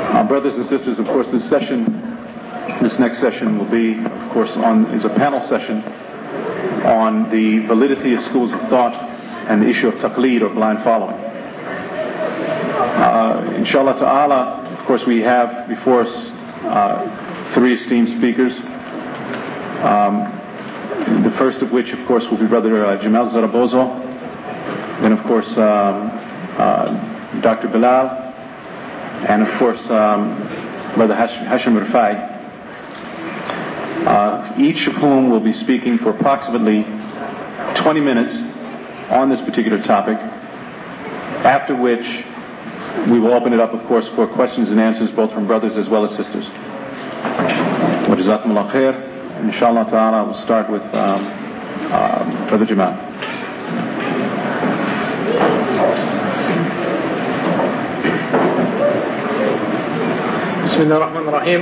Brothers and sisters, of course, this next session will be, of course, is a panel session on the validity of schools of thought and the issue of taqleed, or blind following. Inshallah ta'ala, of course, we have before us three esteemed speakers. The first of which, of course, will be Brother Jamal Zarabozo. Then, of course, Dr. Bilal. And, of course, Brother Hashim Rifai. Each of whom will be speaking for approximately 20 minutes on this particular topic, after which we will open it up, of course, for questions and answers both from brothers as well as sisters. Wa jazakumullah khair. Inshallah ta'ala, we'll start with Brother Jamal. Bismillah ar-Rahman ar-Rahim.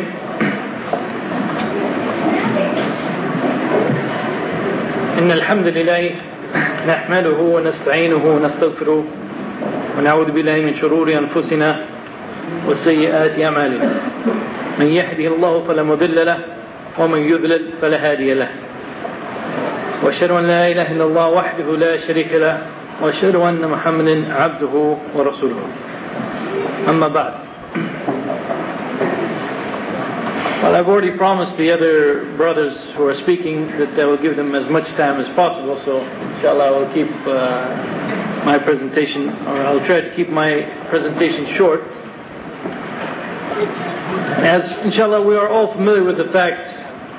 إن الحمد لله نحمده ونستعينه ونستغفره ونعوذ بالله من شرور أنفسنا وسيئات أعمالنا من يهده الله فلا مضل له ومن يضلل فلا هادي له وأشهد أن لا إله إلا الله وحده لا شريك له وأشهد أن محمدا عبده ورسوله أما بعد. Well, I've already promised the other brothers who are speaking that I will give them as much time as possible, so inshallah I will keep my presentation, or I'll try to keep my presentation short. As inshallah we are all familiar with the fact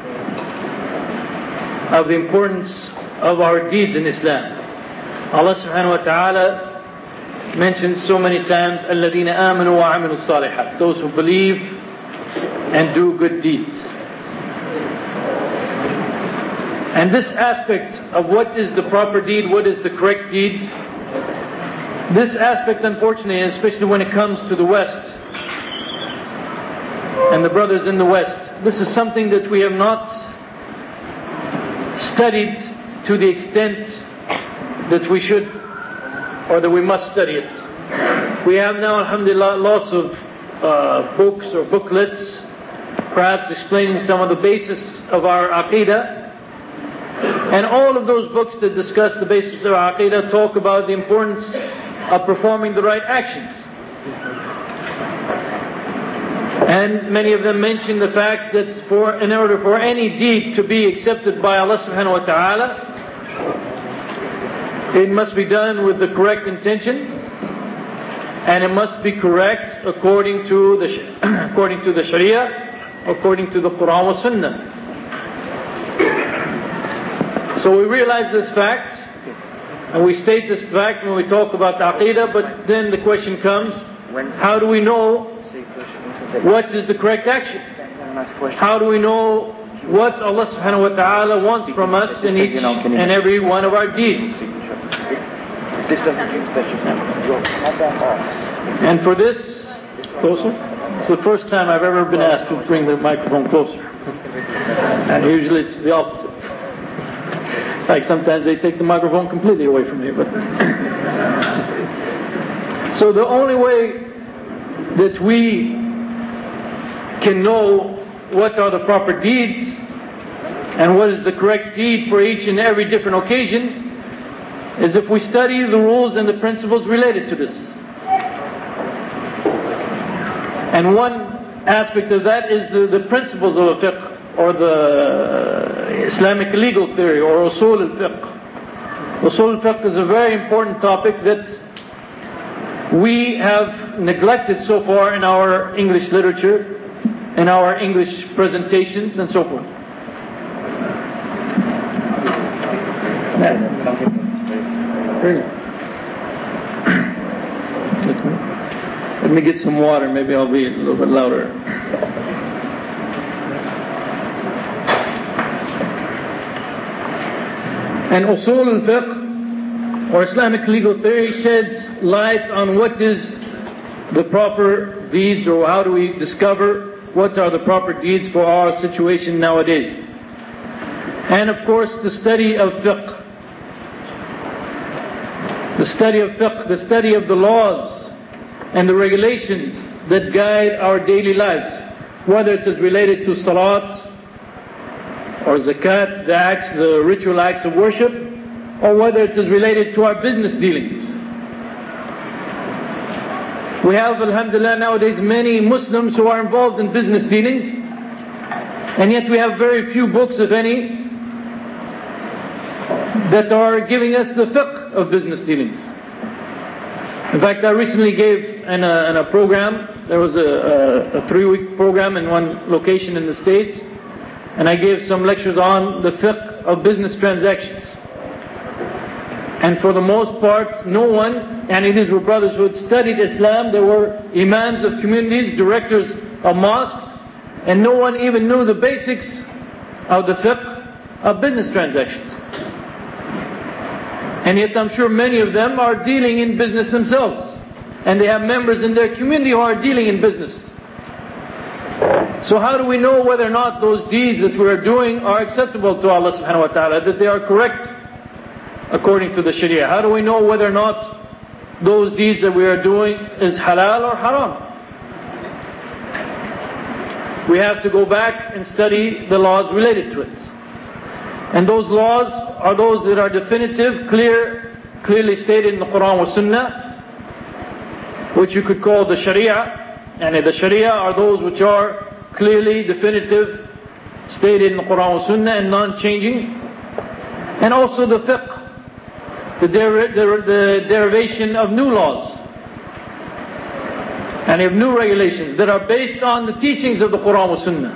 of the importance of our deeds in Islam. Allah subhanahu wa ta'ala mentions so many times الَّذِينَ آمَنُوا وَعَمِلُوا الصَّالِحَاتِ, those who believe and do good deeds. And this aspect of what is the proper deed, what is the correct deed, this aspect, unfortunately, especially when it comes to the West and the brothers in the West, this is something that we have not studied to the extent that we should, or that we must study it. We have now, alhamdulillah, lots of books or booklets, perhaps explaining some of the basis of our aqidah. And all of those books that discuss the basis of our aqidah talk about the importance of performing the right actions. And many of them mention the fact that in order for any deed to be accepted by Allah subhanahu wa ta'ala, it must be done with the correct intention, and it must be correct according to the Sharia, according to the Quran wa Sunnah. So we realize this fact, and we state this fact when we talk about the aqidah, but then the question comes, how do we know what is the correct action? How do we know what Allah subhanahu wa ta'ala wants from us in each and every one of our deeds? And for this, closer? It's the first time I've ever been asked to bring the microphone closer. And usually it's the opposite. Like sometimes they take the microphone completely away from me. But so the only way that we can know what are the proper deeds and what is the correct deed for each and every different occasion is if we study the rules and the principles related to this. And one aspect of that is the principles of fiqh, or the Islamic legal theory, or usul al-fiqh. Usul al-fiqh is a very important topic that we have neglected so far in our English literature, in our English presentations, and so forth. Let me get some water, maybe I'll be a little bit louder. And usul al-fiqh, or Islamic legal theory, sheds light on what is the proper deeds, or how do we discover what are the proper deeds for our situation nowadays. And of course the study of fiqh. The study of fiqh, the study of the laws and the regulations that guide our daily lives, whether it is related to salat or zakat, the ritual acts of worship, or whether it is related to our business dealings. We have, alhamdulillah, nowadays many Muslims who are involved in business dealings, and yet we have very few books, if any, that are giving us the fiqh of business dealings. In fact, I recently gave in a program, there was a 3-week program in one location in the States, and I gave some lectures on the fiqh of business transactions. And for the most part, no one, and these were brothers who had studied Islam, there were imams of communities, directors of mosques, and no one even knew the basics of the fiqh of business transactions. And yet I'm sure many of them are dealing in business themselves. And they have members in their community who are dealing in business. So how do we know whether or not those deeds that we are doing are acceptable to Allah subhanahu wa ta'ala, that they are correct according to the Sharia? How do we know whether or not those deeds that we are doing is halal or haram? We have to go back and study the laws related to it. And those laws are those that are definitive, clearly stated in the Quran wa Sunnah, which you could call the Sharia. And the Sharia are those which are clearly definitive, stated in the Quran wa Sunnah and non-changing. And also the fiqh, the derivation of new laws and of new regulations that are based on the teachings of the Quran wa Sunnah.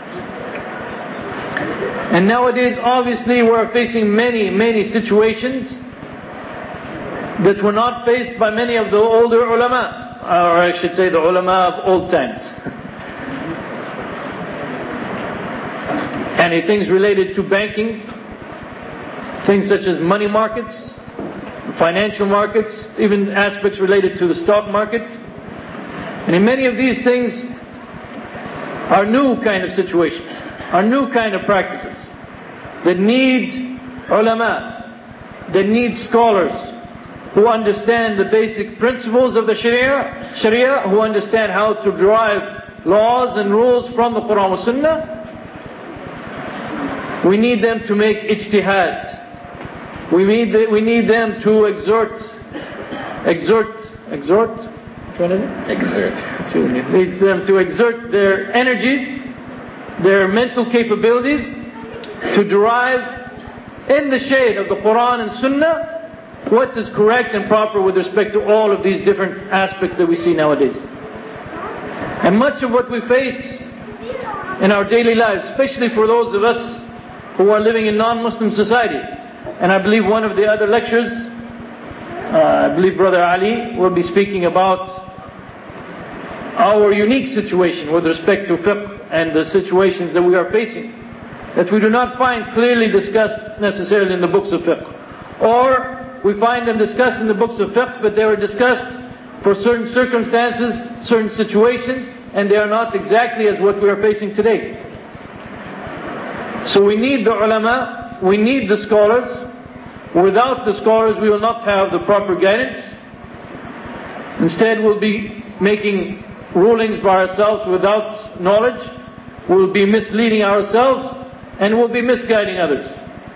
And nowadays, obviously, we're facing many situations that were not faced by many of the older ulama, or I should say the ulama of old times. And things related to banking, things such as money markets, financial markets, even aspects related to the stock market. And in many of these things are new kind of situations, are new kind of practices that need ulama, that need scholars who understand the basic principles of the Sharia, who understand how to derive laws and rules from the Quran wa Sunnah. We need them to make ijtihad. We need them to exert. Needs them to exert their energies, their mental capabilities, to derive in the shade of the Quran and Sunnah what is correct and proper with respect to all of these different aspects that we see nowadays. And much of what we face in our daily lives, especially for those of us who are living in non-Muslim societies, and I believe one of the other lectures, I believe Brother Ali will be speaking about our unique situation with respect to fiqh and the situations that we are facing, that we do not find clearly discussed necessarily in the books of fiqh. Or we find them discussed in the books of fiqh, but they were discussed for certain circumstances, certain situations, and they are not exactly as what we are facing today. So we need the ulama, we need the scholars. Without the scholars, we will not have the proper guidance. Instead, we'll be making rulings by ourselves without knowledge. We'll be misleading ourselves, and we'll be misguiding others.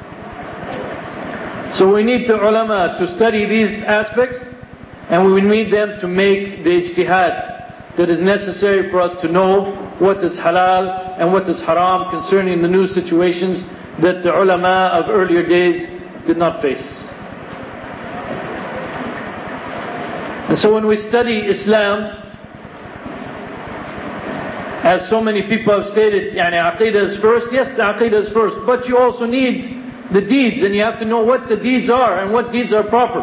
So we need the ulama to study these aspects, and we need them to make the ijtihad that is necessary for us to know what is halal and what is haram concerning the new situations that the ulama of earlier days did not face. And so when we study Islam, as so many people have stated, aqidah is first. Yes, the aqidah is first, but you also need the deeds, and you have to know what the deeds are and what deeds are proper.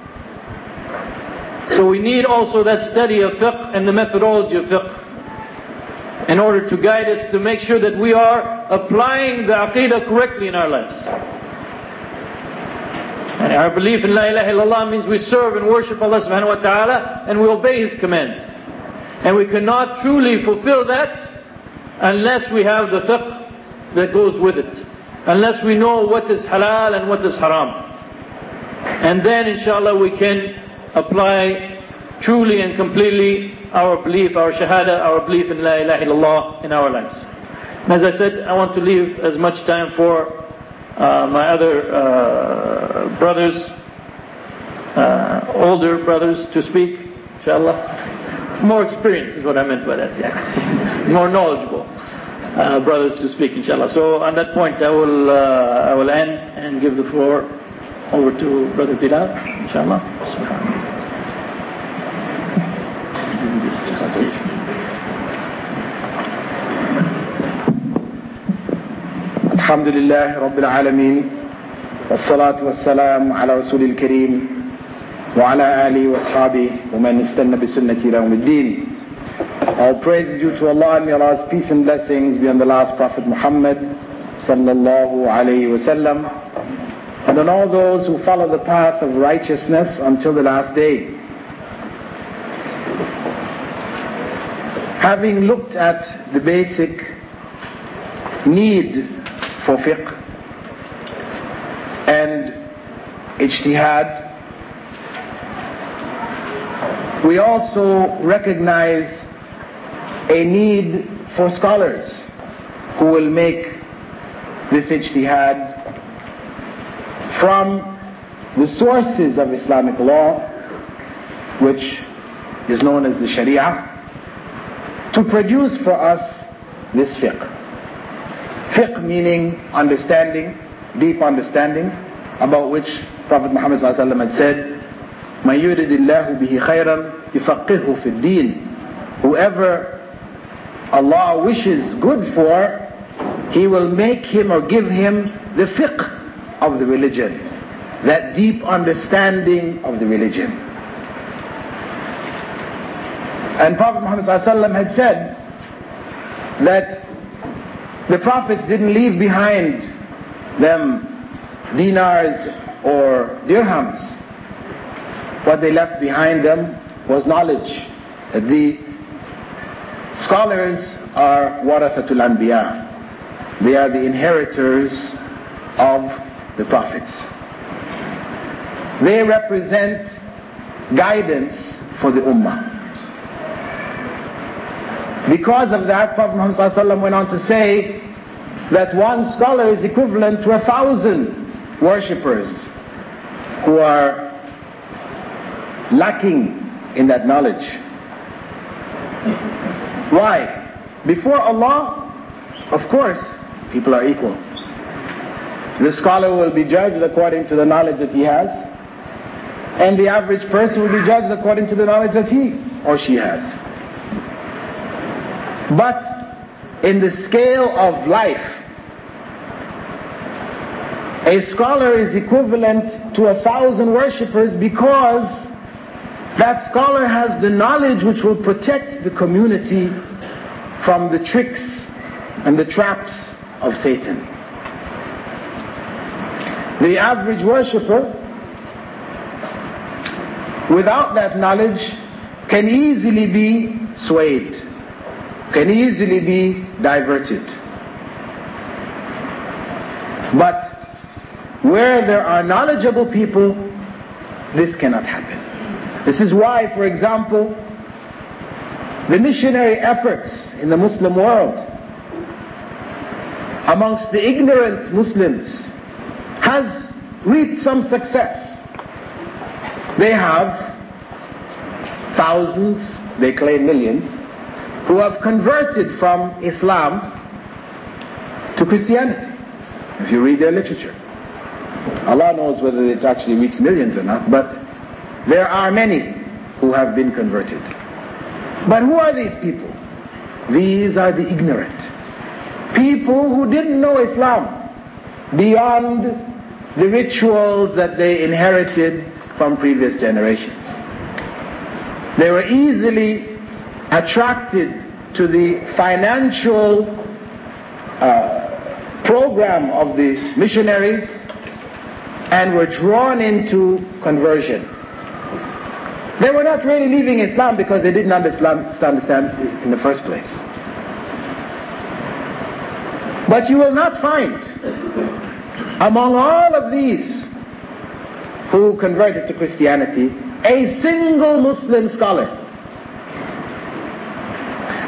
So we need also that study of fiqh and the methodology of fiqh in order to guide us to make sure that we are applying the aqidah correctly in our lives. And our belief in La ilaha illallah means we serve and worship Allah subhanahu wa ta'ala and we obey His commands. And we cannot truly fulfill that unless we have the fiqh that goes with it. Unless we know what is halal and what is haram. And then inshallah we can apply truly and completely our belief, our shahada, our belief in La ilaha illallah in our lives. And as I said, I want to leave as much time for my other brothers, older brothers to speak, inshallah. More experience is what I meant by that, yeah. More knowledgeable brothers to speak, inshallah. So on that point, I will end and give the floor over to Brother Bilal, inshallah. الحمد لله رب العالمين والصلاة والسلام على رسول الكريم وعلى آله وأصحابه ومن استنى بسنته إلى يوم الدين. All praise is due to Allah, and may Allah's peace and blessings be on the last Prophet Muhammad sallallahu alayhi wa sallam, and on all those who follow the path of righteousness until the last day. Having looked at the basic need for fiqh and ijtihad, we also recognize a need for scholars who will make this ijtihad from the sources of Islamic law, which is known as the Sharia, to produce for us this fiqh. Fiqh meaning understanding, deep understanding, about which Prophet Muhammad ﷺ had said, مَنْ يُرِدِ اللَّهُ بِهِ خَيْرًا يُفَقِّهُ فِي الدِّينِ. Whoever Allah wishes good for, He will make him or give him the fiqh of the religion, that deep understanding of the religion. And Prophet Muhammad ﷺ had said that the prophets didn't leave behind them dinars or dirhams. What they left behind them was knowledge. That the scholars are warathatul anbiya. They are the inheritors of the prophets. They represent guidance for the ummah. Because of that, Prophet Muhammad ﷺ went on to say that one scholar is equivalent to 1,000 worshippers who are lacking in that knowledge. Why? Before Allah, of course, people are equal. The scholar will be judged according to the knowledge that he has, and the average person will be judged according to the knowledge that he or she has. But in the scale of life, a scholar is equivalent to 1,000 worshippers, because that scholar has the knowledge which will protect the community from the tricks and the traps of Satan. The average worshipper, without that knowledge, can easily be swayed, can easily be diverted. But where there are knowledgeable people, this cannot happen. This is why, for example, the missionary efforts in the Muslim world amongst the ignorant Muslims has reaped some success. They have thousands, they claim millions, who have converted from Islam to Christianity. If you read their literature, Allah knows whether it actually reached millions or not, but there are many who have been converted. But who are these people? These are the ignorant. People who didn't know Islam beyond the rituals that they inherited from previous generations. They were easily attracted to the financial program of the missionaries and were drawn into conversion. They were not really leaving Islam because they didn't understand in the first place. But you will not find among all of these who converted to Christianity a single Muslim scholar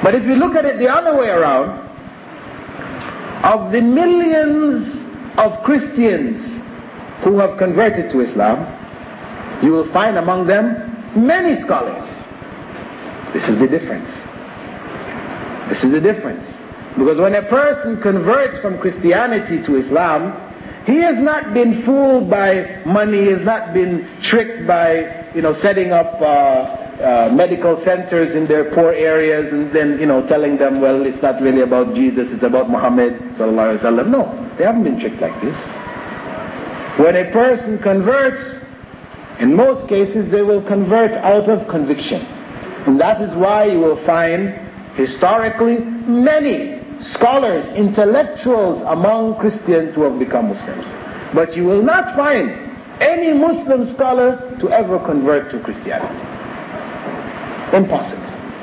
But if you look at it the other way around, of the millions of Christians who have converted to Islam, you will find among them many scholars. This is the difference. This is the difference. Because when a person converts from Christianity to Islam, he has not been fooled by money, he has not been tricked by, setting up medical centers in their poor areas and then, telling them, well, it's not really about Jesus, it's about Muhammad sallallahu alaihi wasallam. No, they haven't been tricked like this. When a person converts, in most cases they will convert out of conviction. And that is why you will find historically many scholars, intellectuals among Christians who have become Muslims. But you will not find any Muslim scholar to ever convert to Christianity. Impossible.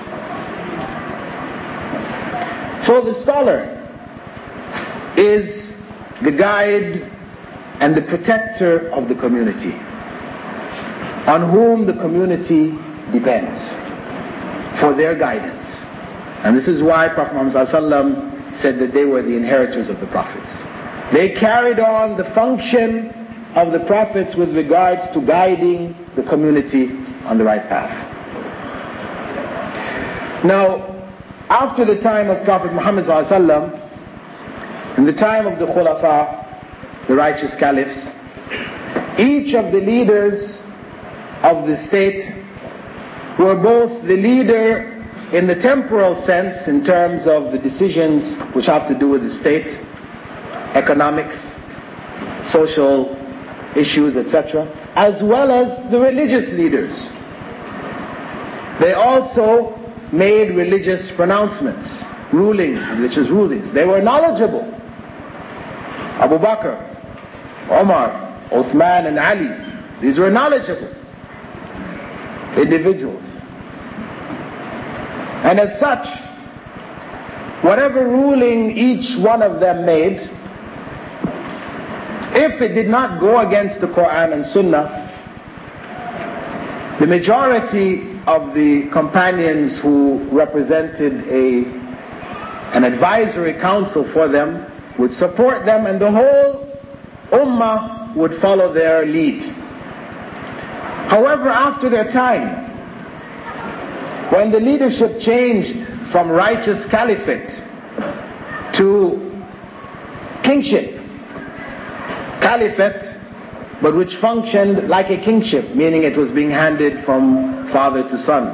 So the scholar is the guide and the protector of the community, on whom the community depends for their guidance. And this is why Prophet Muhammad ﷺ said that they were the inheritors of the prophets. They carried on the function of the prophets with regards to guiding the community on the right path. Now, after the time of Prophet Muhammad ﷺ, in the time of the Khulafa, the righteous caliphs, each of the leaders of the state were both the leader in the temporal sense, in terms of the decisions which have to do with the state, economics, social issues, etc., as well as the religious leaders. They also made religious pronouncements, rulings, religious rulings. They were knowledgeable. Abu Bakr, Omar, Uthman and Ali, these were knowledgeable individuals. And as such, whatever ruling each one of them made, if it did not go against the Quran and Sunnah, the majority of the companions who represented an advisory council for them would support them, and the whole ummah would follow their lead. However, after their time, when the leadership changed from righteous caliphate to kingship, caliphate, but which functioned like a kingship, meaning it was being handed from father to son,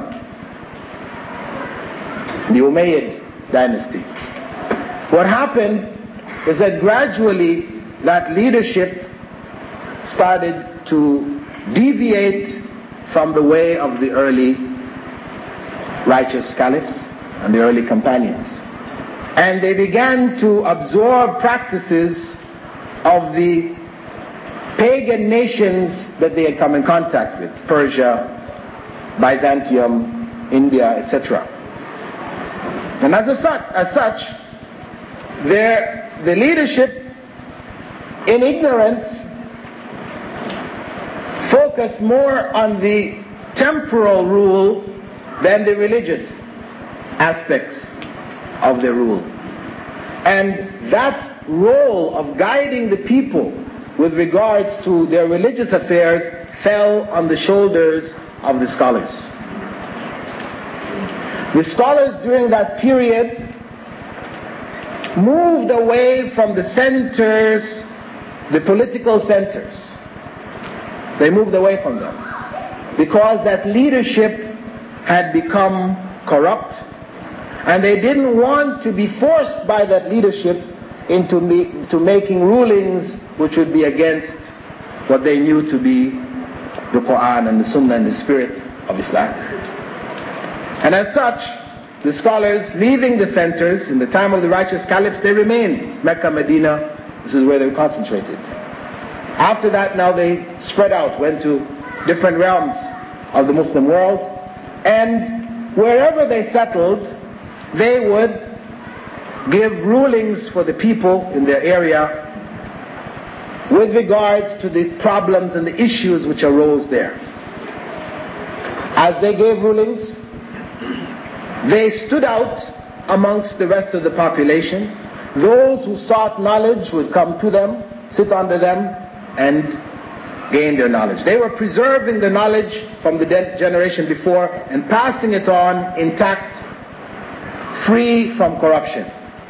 the Umayyad dynasty. What happened is that gradually that leadership started to deviate from the way of the early righteous caliphs and the early companions. And they began to absorb practices of the pagan nations that they had come in contact with, Persia, Byzantium, India, etc. And as such, the leadership, in ignorance, focused more on the temporal rule than the religious aspects of their rule. And that role of guiding the people with regards to their religious affairs fell on the shoulders of the scholars. The scholars during that period moved away from the centers, the political centers. They moved away from them because that leadership had become corrupt, and they didn't want to be forced by that leadership into making rulings which would be against what they knew to be the Quran and the Sunnah and the spirit of Islam. And as such, the scholars, leaving the centers in the time of the righteous caliphs, they remained Mecca, Medina. This is where they concentrated. After that, now they spread out, went to different realms of the Muslim world, and wherever they settled, they would give rulings for the people in their area with regards to the problems and the issues which arose there. As they gave rulings, they stood out amongst the rest of the population. Those who sought knowledge would come to them, sit under them, and gain their knowledge. They were preserving the knowledge from the generation before and passing it on intact, free from corruption.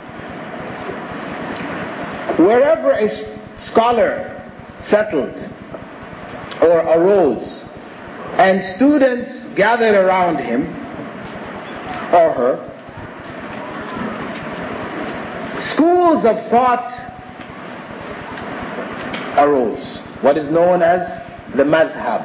Wherever a scholar settled or arose and students gathered around him or her, schools of thought arose, what is known as the madhab.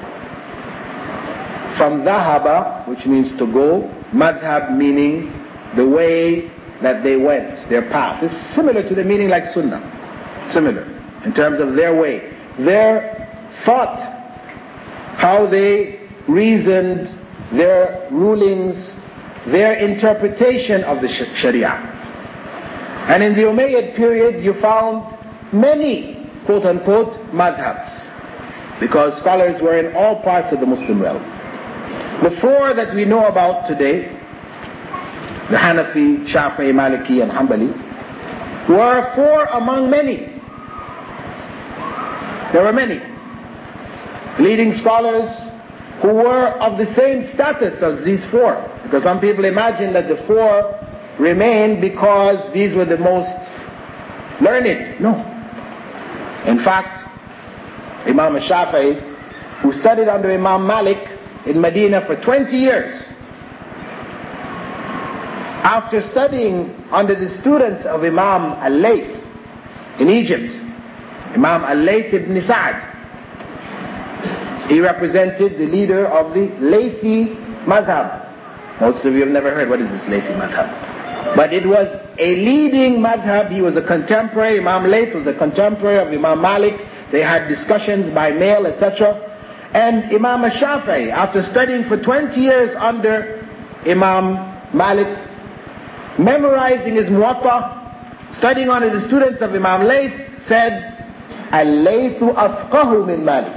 From dhahaba, which means to go, madhab meaning the way that they went, their path. It's similar to the meaning like sunnah. Similar in terms of their way, their thought, how they reasoned, their rulings, their interpretation of the Sharia. And in the Umayyad period, you found many, quote-unquote, madhabs, because scholars were in all parts of the Muslim realm. The four that we know about today, the Hanafi, Shafi'i, Maliki, and Hanbali, were four among many. There were many leading scholars who were of the same status as these four, because some people imagine that the four remained because these were the most learned. No. In fact, Imam Shafi'i, who studied under Imam Malik in Medina for 20 years, after studying under the students of Imam Al-Layth in Egypt, Imam Al-Layth ibn Sa'd, he represented the leader of the Laythi madhab. Most of you have never heard, what is this Laythi madhab? But it was a leading madhab. He was a contemporary, Imam Layth was a contemporary of Imam Malik. They had discussions by mail, etc. And Imam Shafi'i, after studying for 20 years under Imam Malik, memorizing his Muwatta, studying under the students of Imam Layth, said, Al-Laythu afqahu min Malik.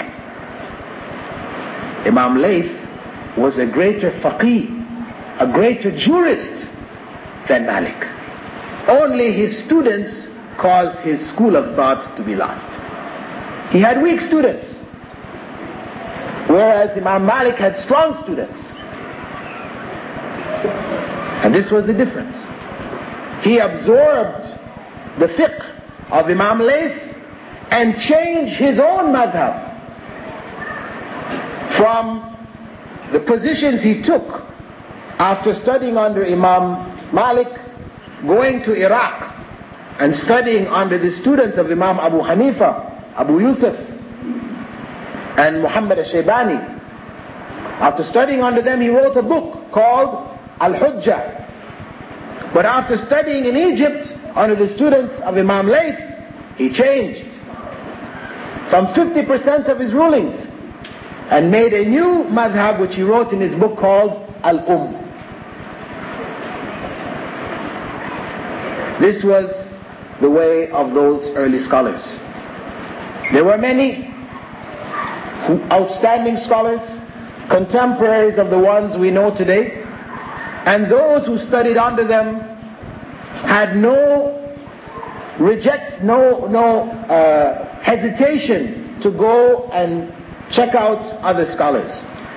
Imam Layth was a greater faqih, a greater jurist than Malik. Only his students caused his school of thought to be lost. He had weak students, whereas Imam Malik had strong students. And this was the difference. He absorbed the fiqh of Imam Layth and changed his own madhab from the positions he took after studying under Imam Malik, going to Iraq and studying under the students of Imam Abu Hanifa, Abu Yusuf, and Muhammad al-Shaybani. After studying under them, he wrote a book called Al-Hujjah. But after studying in Egypt under the students of Imam Layth, he changed some 50% of his rulings and made a new madhab which he wrote in his book called Al-Umm. This was the way of those early scholars. There were many outstanding scholars, contemporaries of the ones we know today, and those who studied under them had no hesitation to go and check out other scholars.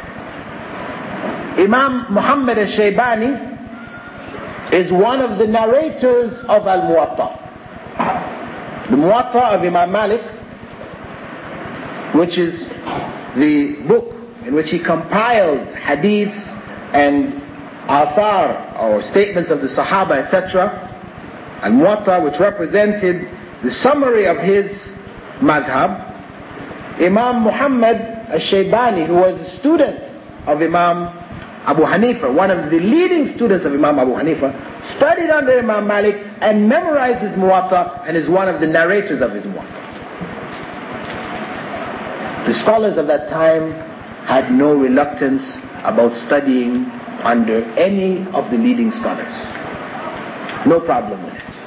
Imam Muhammad al-Shaybani is one of the narrators of Al-Muwatta. The Muwatta of Imam Malik, which is the book in which he compiled hadiths and athar, or statements of the Sahaba, etc. Al-Muwatta, which represented the summary of his madhab. Imam Muhammad al-Shaybani, who was a student of Imam Abu Hanifa, one of the leading students of Imam Abu Hanifa, studied under Imam Malik and memorized his Muwatta and is one of the narrators of his Muwatta. The scholars of that time had no reluctance about studying under any of the leading scholars. No problem with it.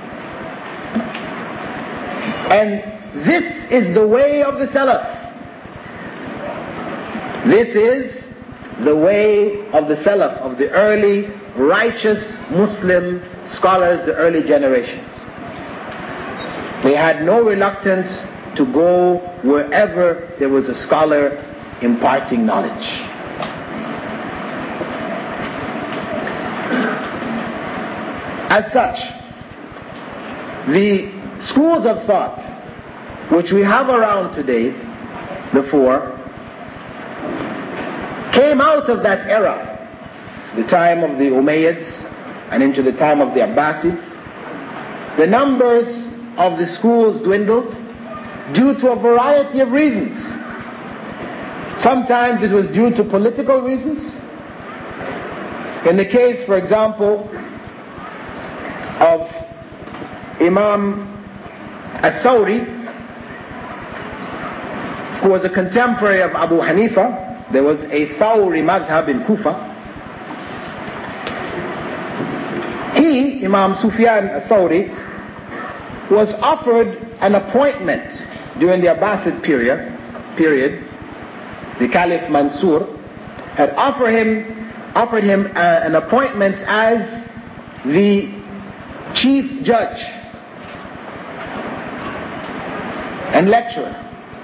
And this is the way of the Salaf. This is the way of the Salaf, of the early righteous Muslim scholars, the early generations. They had no reluctance to go wherever there was a scholar imparting knowledge. As such, the schools of thought which we have around today, the four, came out of that era, the time of the Umayyads and into the time of the Abbasids. The numbers of the schools dwindled due to a variety of reasons. Sometimes it was due to political reasons. In the case, for example, of Imam al-Thawri, who was a contemporary of Abu Hanifa. There was a Thawri madhab in Kufa. He, Imam Sufyan al-Thawri, was offered an appointment during the Abbasid period. The Caliph Mansur had offered him an appointment as the chief judge and lecturer,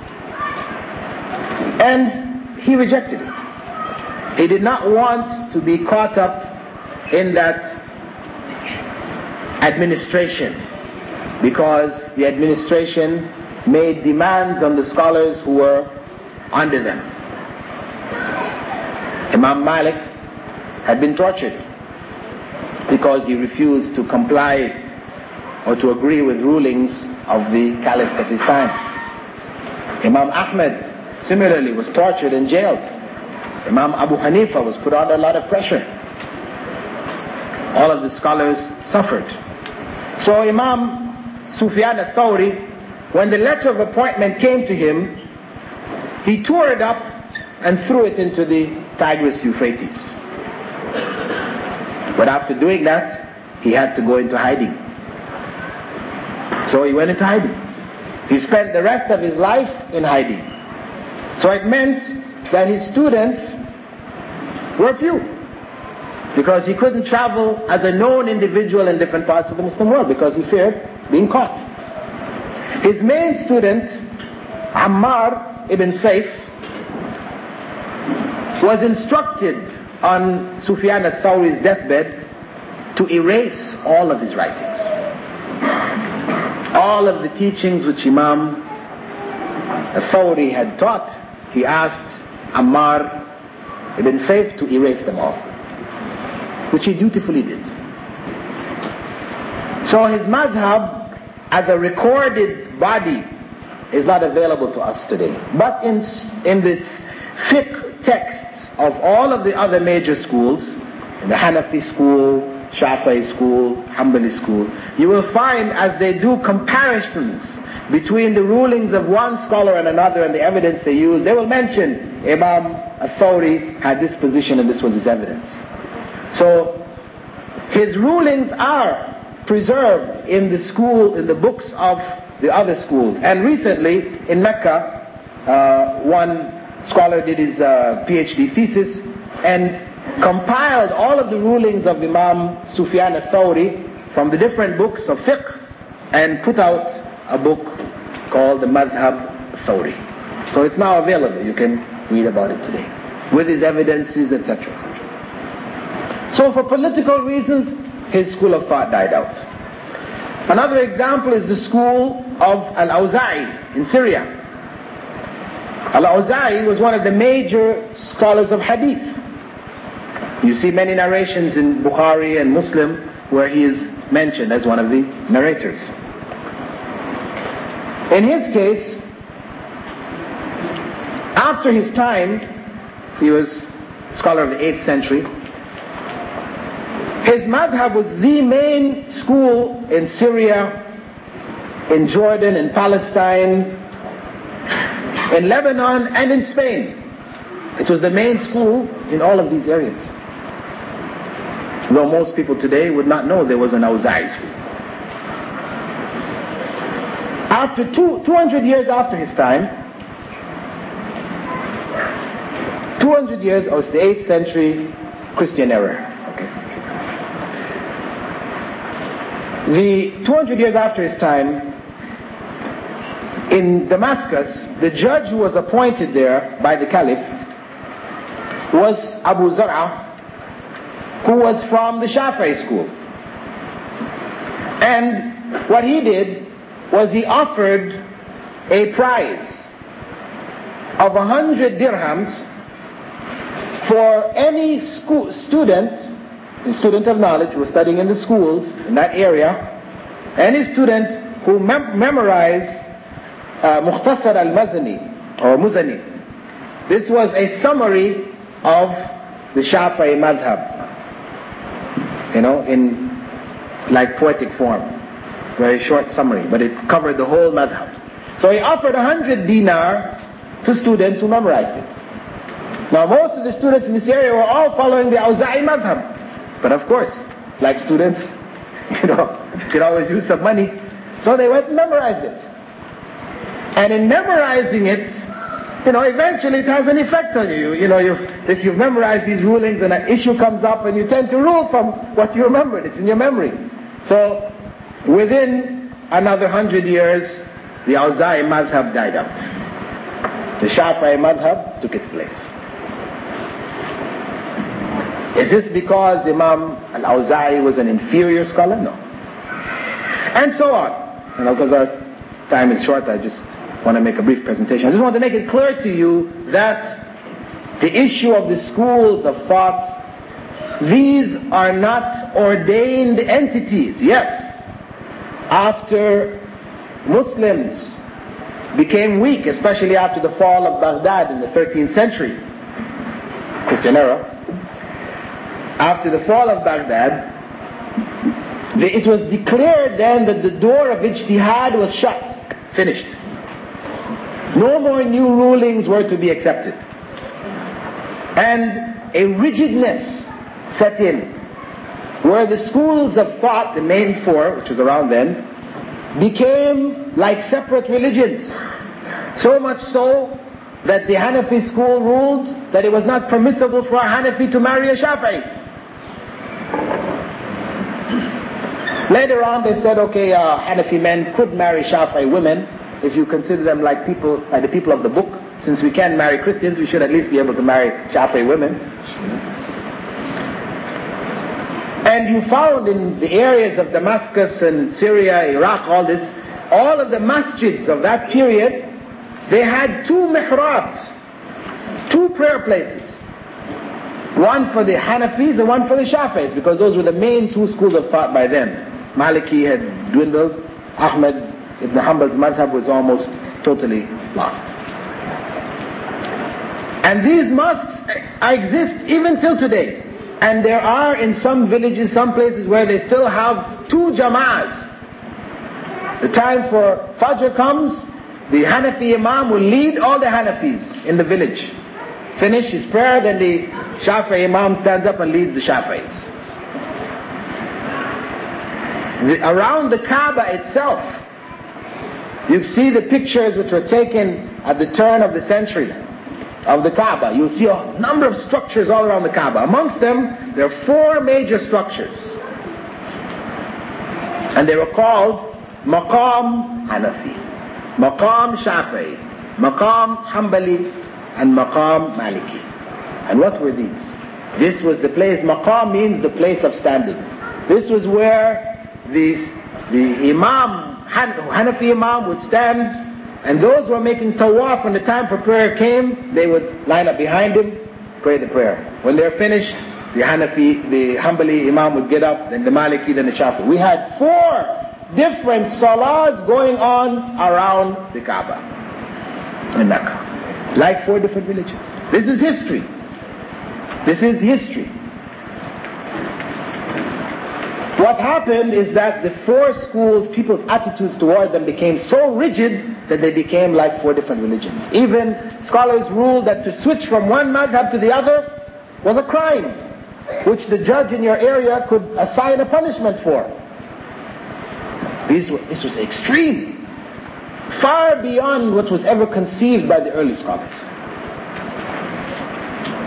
and he rejected it. He did not want to be caught up in that administration, because the administration made demands on the scholars who were under them. Imam Malik had been tortured because he refused to comply or to agree with rulings of the caliphs of his time. Imam Ahmed similarly was tortured and jailed. Imam Abu Hanifa was put under a lot of pressure. All of the scholars suffered. So Imam Sufyan al-Thawri, when the letter of appointment came to him, he tore it up and threw it into the Tigris Euphrates. But after doing that, he had to go into hiding. So he went into hiding. He spent the rest of his life in hiding. So it meant that his students were few, because he couldn't travel as a known individual in different parts of the Muslim world because he feared being caught. His main student, Ammar ibn Saif, was instructed on Sufyan al-Thawri's deathbed to erase all of his writings. All of the teachings which Imam al-Thawri had taught, he asked Ammar ibn Saif to erase them all, which he dutifully did. So his madhab as a recorded body is not available to us today. But in this fiqh texts of all of the other major schools, in the Hanafi school, Shafi'i school, Hanbali school, you will find as they do comparisons between the rulings of one scholar and another and the evidence they use, they will mention Imam al-Thawri had this position and this was his evidence. So his rulings are preserved in the school, in the books of the other schools. And recently in Mecca, one scholar did his PhD thesis and compiled all of the rulings of Imam Sufyan al-Thawri from the different books of fiqh and put out a book called the Madhab al-Thawri. So it's now available. You can read about it today with his evidences, etc. So for political reasons, his school of thought died out. Another example is the school of Al-Awza'i in Syria. Al-Awza'i was one of the major scholars of hadith. You see many narrations in Bukhari and Muslim where he is mentioned as one of the narrators. In his case, after his time, he was a scholar of the 8th century, his madhab was the main school in Syria, in Jordan, in Palestine, in Lebanon, and in Spain. It was the main school in all of these areas. Though most people today would not know there was an Awza'i school. After 200 years after his time, 200 years, it's the 8th century Christian era. Okay. The 200 years after his time, in Damascus, the judge who was appointed there by the Caliph was Abu Zar'a, who was from the Shafi'i school. And what he did was he offered a prize of 100 dirhams for any student of knowledge who was studying in the schools in that area, any student who memorized Mukhtasar al-Muzani or Muzani. This was a summary of the Shafi'i madhab, in like poetic form, very short summary, but it covered the whole madhab. So he offered 100 dinars to students who memorized it. Now most of the students in this area were all following the Awza'i madhab, but of course, like students, could always use some money, so they went and memorized it. And in memorizing it, eventually it has an effect on you. You've memorized these rulings and an issue comes up and you tend to rule from what you remembered. It's in your memory. So within another 100 years, the Awza'i madhab died out. The Shafi'i madhab took its place. Is this because Imam al-Awza'i was an inferior scholar? No. And so on. Because our time is short, I just want to make a brief presentation. I just want to make it clear to you that the issue of the schools of thought, these are not ordained entities. Yes, after Muslims became weak, especially after the fall of Baghdad in the 13th century, Christian era, after the fall of Baghdad, it was declared then that the door of ijtihad was shut, finished. No more new rulings were to be accepted. And a rigidness set in, where the schools of thought, the main four, which was around then, became like separate religions. So much so that the Hanafi school ruled that it was not permissible for a Hanafi to marry a Shafi'i. Later on they said, okay, Hanafi men could marry Shafi'i women, if you consider them like the people of the book. Since we can't marry Christians, we should at least be able to marry Shafi'i women. And you found in the areas of Damascus and Syria, Iraq, all of the masjids of that period, they had two mihrabs, two prayer places. One for the Hanafis and one for the Shafi'is, because those were the main two schools of thought by then. Maliki had dwindled, Ahmad ibn Hanbal's madhab was almost totally lost. And these mosques exist even till today. And there are in some villages, some places where they still have two jama'as. The time for Fajr comes, the Hanafi Imam will lead all the Hanafis in the village. Finish his prayer, then the Shafi'i Imam stands up and leads the Shafi'is. Around the Kaaba itself, you see the pictures which were taken at the turn of the century of the Kaaba. You'll see a number of structures all around the Kaaba. Amongst them, there are four major structures. And they were called Maqam Hanafi, Maqam Shafi'i, Maqam Hanbali, and Maqam Maliki. And what were these? This was the place, Maqam means the place of standing. This was where the Imam, Hanafi Imam would stand, and those who were making tawaf when the time for prayer came, they would line up behind him, pray the prayer. When they're finished, the Hanbali Imam would get up, then the Maliki, then the Shafi'i. We had four different salahs going on around the Kaaba in Mecca, like four different religions. This is history. This is history. What happened is that the four schools, people's attitudes towards them became so rigid that they became like four different religions. Even scholars ruled that to switch from one madhab to the other was a crime, which the judge in your area could assign a punishment for. This was extreme, far beyond what was ever conceived by the early scholars.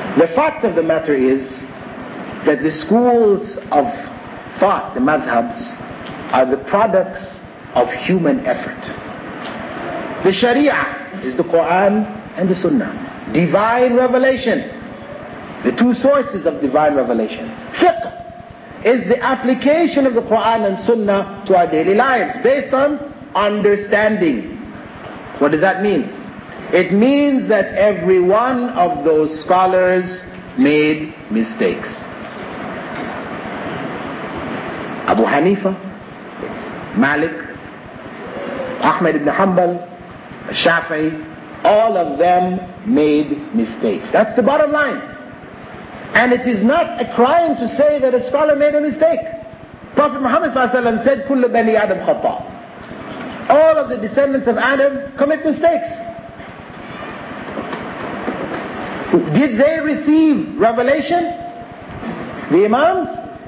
The fact of the matter is that the schools of thought, the madhabs, are the products of human effort. The Sharia is the Quran and the Sunnah. Divine revelation, the two sources of divine revelation. Fiqh is the application of the Quran and Sunnah to our daily lives based on understanding. What does that mean? It means that every one of those scholars made mistakes. Abu Hanifa, Malik, Ahmed ibn Hanbal, Shafi'i, all of them made mistakes. That's the bottom line. And it is not a crime to say that a scholar made a mistake. Prophet Muhammad ﷺ said, كُلُّ بَنِي آدَمْ خَطَّأ. All of the descendants of Adam commit mistakes. Did they receive revelation? The Imams?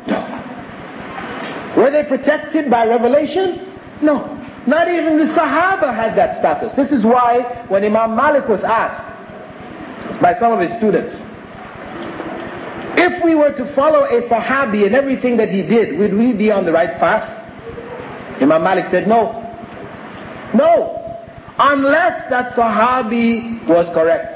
No. Were they protected by revelation? No. Not even the Sahaba had that status. This is why when Imam Malik was asked by some of his students, if we were to follow a Sahabi in everything that he did, would we be on the right path? Imam Malik said no. No. Unless that Sahabi was correct.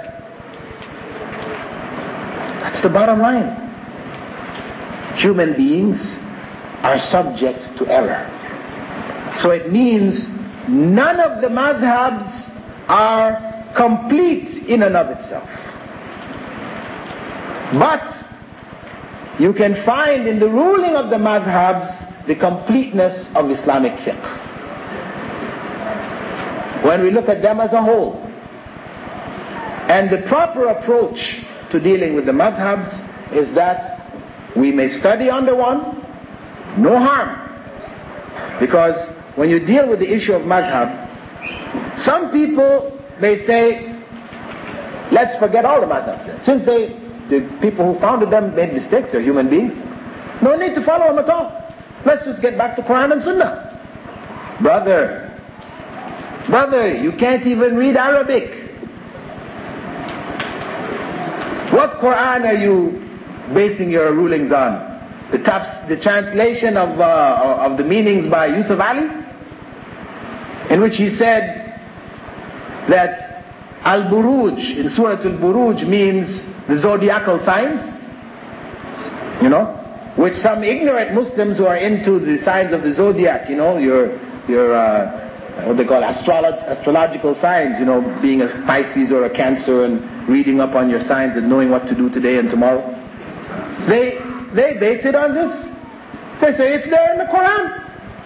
That's the bottom line. Human beings are subject to error. So it means none of the madhabs are complete in and of itself. But you can find in the ruling of the madhabs the completeness of Islamic fiqh. When we look at them as a whole. And the proper approach to dealing with the madhabs is that we may study under one, no harm. Because when you deal with the issue of madhab, some people may say, let's forget all the madhabs. Since the people who founded them made mistakes, they're human beings, no need to follow them at all. Let's just get back to Quran and Sunnah. Brother, you can't even read Arabic. What Quran are you basing your rulings on? The translation of the meanings by Yusuf Ali, in which he said that Al-Buruj in Surah Al-Buruj means the zodiacal signs, which some ignorant Muslims who are into the signs of the zodiac, your what they call astrological signs, being a Pisces or a Cancer and reading up on your signs and knowing what to do today and tomorrow. They base it on this. They say it's there in the Quran.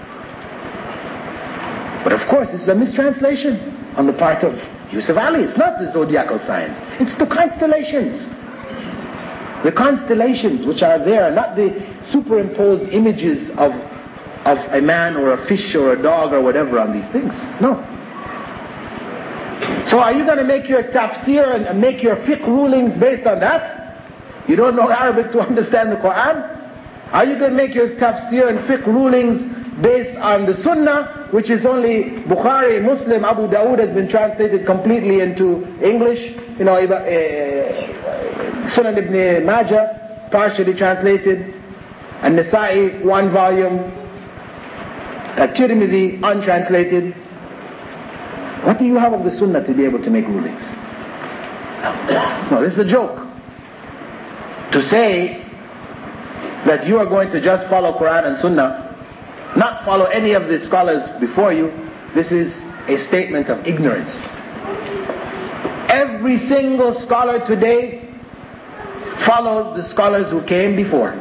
But of course it's a mistranslation on the part of Yusuf Ali. It's not the zodiacal signs. It's the constellations. The constellations which are there, not the superimposed images of a man or a fish or a dog or whatever on these things. No. So are you going to make your tafsir and make your fiqh rulings based on that? You don't know Arabic to understand the Quran? Are you going to make your tafsir and fiqh rulings based on the Sunnah, which is only Bukhari, Muslim, Abu Dawood has been translated completely into English, Sunan ibn Majah, partially translated, and Nasa'i, 1 volume, Tirmidhi, untranslated. What do you have of the Sunnah to be able to make rulings? No, this is a joke. To say that you are going to just follow Quran and Sunnah, not follow any of the scholars before you, this is a statement of ignorance. Every single scholar today follows the scholars who came before.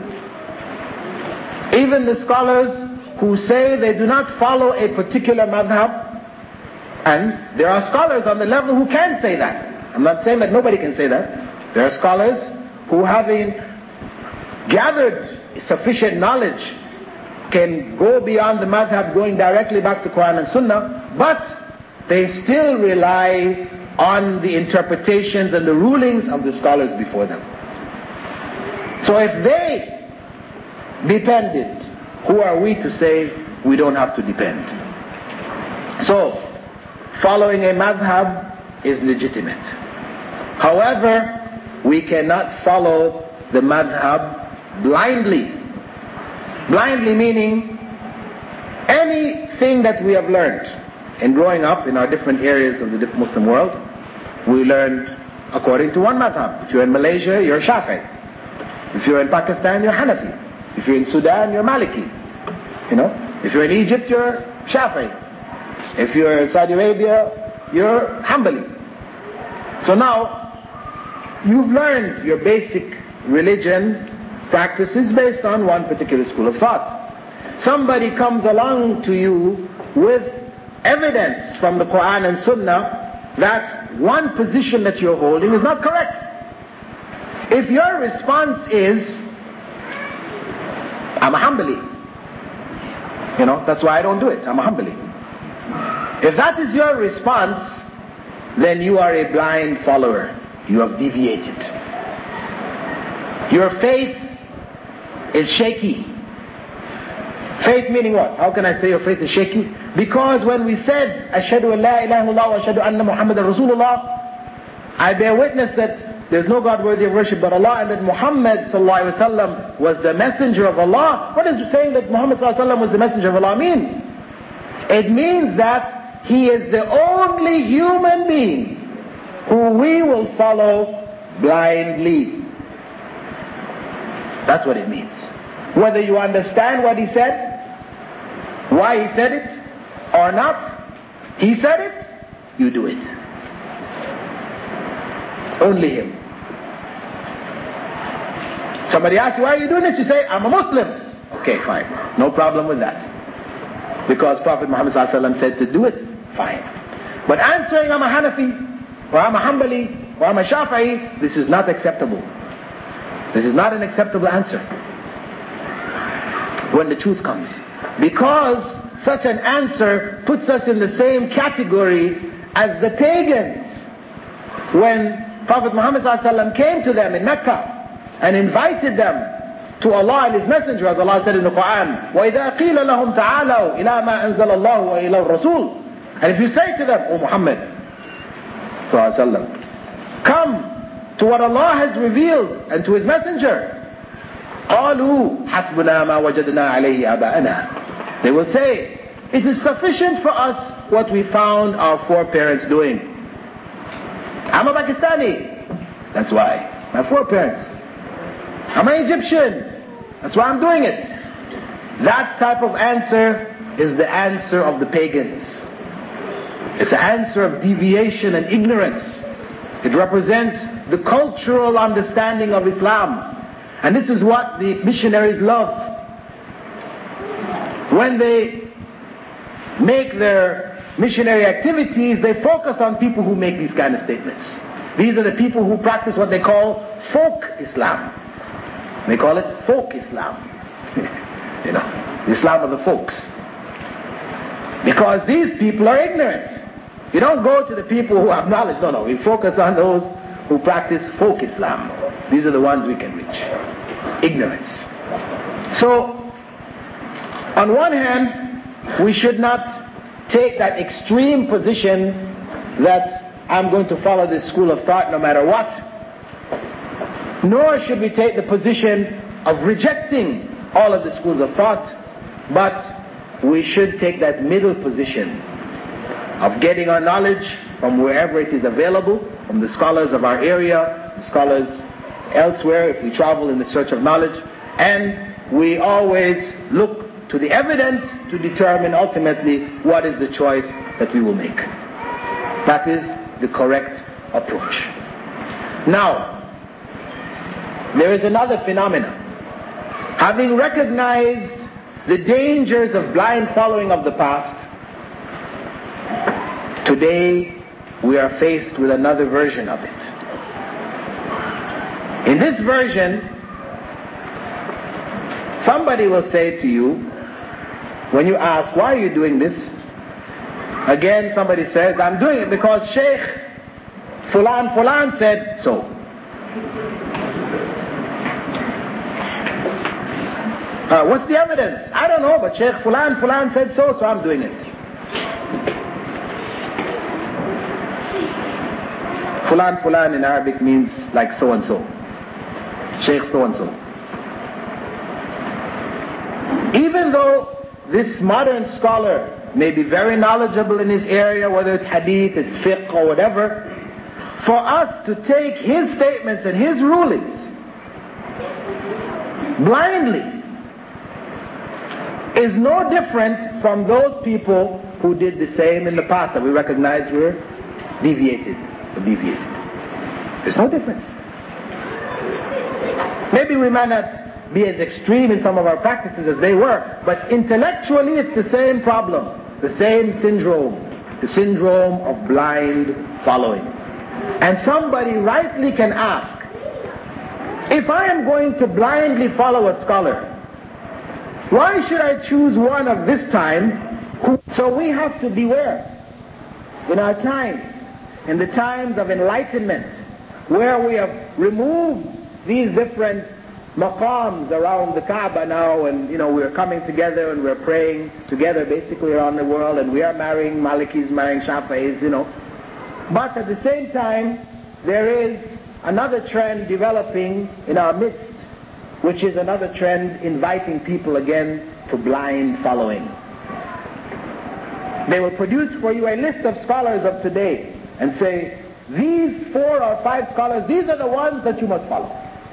Even the scholars who say they do not follow a particular madhab, and there are scholars on the level who can say that. I'm not saying that nobody can say that. There are scholars who, having gathered sufficient knowledge, can go beyond the madhab, going directly back to Quran and Sunnah, but they still rely on the interpretations and the rulings of the scholars before them. So if they depended, who are we to say we don't have to depend? So, following a madhab is legitimate. However, we cannot follow the madhab blindly. Blindly meaning anything that we have learned in growing up in our different areas of the Muslim world, we learned according to one madhab. If you're in Malaysia, you're Shafi'i. If you're in Pakistan, you're Hanafi. If you're in Sudan, you're Maliki. If you're in Egypt, you're Shafi'i. If you're in Saudi Arabia, you're Hanbali. So now, you've learned your basic religion practices based on one particular school of thought. Somebody comes along to you with evidence from the Quran and Sunnah that one position that you're holding is not correct. If your response is, I'm a Hanbali, that's why I don't do it, I'm a Hanbali. If that is your response, then you are a blind follower. You have deviated. Your faith is shaky. Faith meaning what? How can I say your faith is shaky? Because when we said, Ashhadu an la ilaha illallah wa ashhadu anna Muhammadan Rasulullah, I bear witness that there's no God worthy of worship but Allah, and that Muhammad sallallahu alaihi wasallam was the messenger of Allah. What does saying that Muhammad sallallahu alaihi wasallam was the messenger of Allah mean? It means that he is the only human being who we will follow blindly. That's what it means. Whether you understand what he said, why he said it, or not, he said it, you do it. Only him. Somebody asks you, why are you doing this? You say, I'm a Muslim. Okay, fine. No problem with that. Because Prophet Muhammad ﷺ said to do it, fine. But answering, I'm a Hanafi, or I'm a Hanbali, or I'm a Shafi'i, this is not acceptable. This is not an acceptable answer when the truth comes. Because such an answer puts us in the same category as the pagans. When Prophet Muhammad ﷺ came to them in Mecca and invited them to Allah and His Messenger, as Allah said in the Quran, وَإِذَا قِيلَ لَهُمْ تَعَالَوْا إِلَى مَا أَنزَلَ اللَّهُ وَإِلَى الرَّسُولِ. And if you say to them, O Muhammad ﷺ, come to what Allah has revealed and to His Messenger, قَالُوا حَسْبُنَا مَا وَجَدْنَا عَلَيْهِ آبَاءَنَا. They will say, it is sufficient for us what we found our foreparents doing. I'm a Pakistani. That's why. My foreparents. I'm an Egyptian. That's why I'm doing it. That type of answer is the answer of the pagans. It's an answer of deviation and ignorance. It represents the cultural understanding of Islam. And this is what the missionaries love. When they make their missionary activities, they focus on people who make these kind of statements. These are the people who practice what they call folk Islam. They call it folk Islam. The Islam of the folks. Because these people are ignorant. You don't go to the people who have knowledge. No, we focus on those who practice folk Islam. These are the ones we can reach. Ignorance. So, on one hand, we should not take that extreme position that I'm going to follow this school of thought no matter what. Nor should we take the position of rejecting all of the schools of thought, but we should take that middle position of getting our knowledge from wherever it is available, from the scholars of our area, the scholars elsewhere if we travel in the search of knowledge, and we always look to the evidence to determine ultimately what is the choice that we will make. That is the correct approach. Now, there is another phenomenon. Having recognized the dangers of blind following of the past, today we are faced with another version of it. In this version, somebody will say to you, when you ask, why are you doing this? Again, somebody says, I'm doing it because Sheikh Fulan said so. What's the evidence? I don't know, but Sheikh Fulan said so I'm doing it. Fulan Fulan in Arabic means like so and so. Sheikh so and so. Even though this modern scholar may be very knowledgeable in his area, whether it's hadith, it's fiqh or whatever, for us to take his statements and his rulings blindly is no different from those people who did the same in the past that we recognize were deviated. There's no difference. Maybe we might not be as extreme in some of our practices as they were, but intellectually it's the same problem, the same syndrome, the syndrome of blind following. And somebody rightly can ask, if I am going to blindly follow a scholar, why should I choose one of this time? So we have to beware in our times, in the times of enlightenment, where we have removed these different maqams around the Kaaba now, and we're coming together and we're praying together basically around the world, and we are marrying Malikis, marrying Shafi'is, But at the same time, there is another trend developing in our midst, which is another trend inviting people again to blind following. They will produce for you a list of scholars of today and say, these 4 or 5 scholars, these are the ones that you must follow.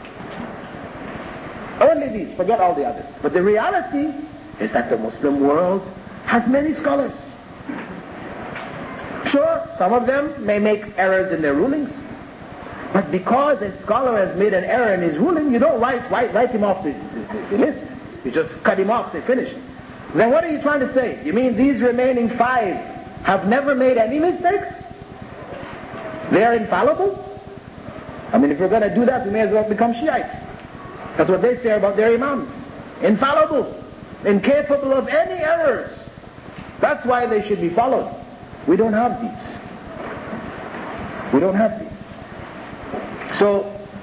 Only these, forget all the others. But the reality is that the Muslim world has many scholars. Sure, some of them may make errors in their rulings, but because a scholar has made an error in his ruling, you don't write him off the list. You just cut him off, they finish. Then what are you trying to say? You mean these remaining 5 have never made any mistakes? They are infallible? I mean, if we're going to do that, we may as well become Shiites. That's what they say about their imams. Infallible, incapable of any errors. That's why they should be followed. We don't have these. We don't have these. So,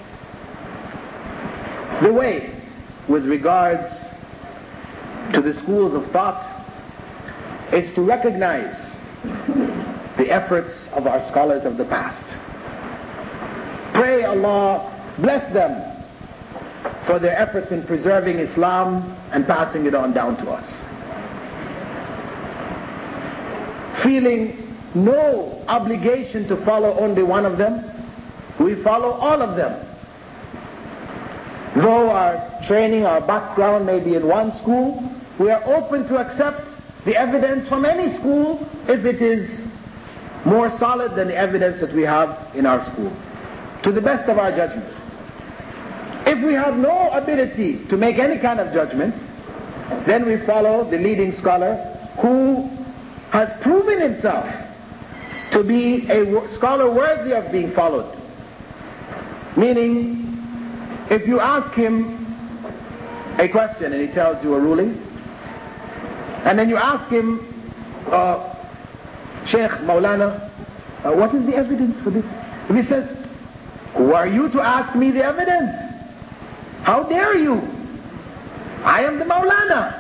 the way with regards to the schools of thought is to recognize the efforts of our scholars of the past. Pray Allah bless them for their efforts in preserving Islam and passing it on down to us. Feeling no obligation to follow only one of them, we follow all of them. Though our training, our background may be in one school, we are open to accept the evidence from any school if it is more solid than the evidence that we have in our school, to the best of our judgment. If we have no ability to make any kind of judgment, then we follow the leading scholar who has proven himself to be a scholar worthy of being followed. Meaning, if you ask him a question and he tells you a ruling, and then you ask him, Sheikh Maulana, what is the evidence for this? If he says, who are you to ask me the evidence? How dare you? I am the Maulana.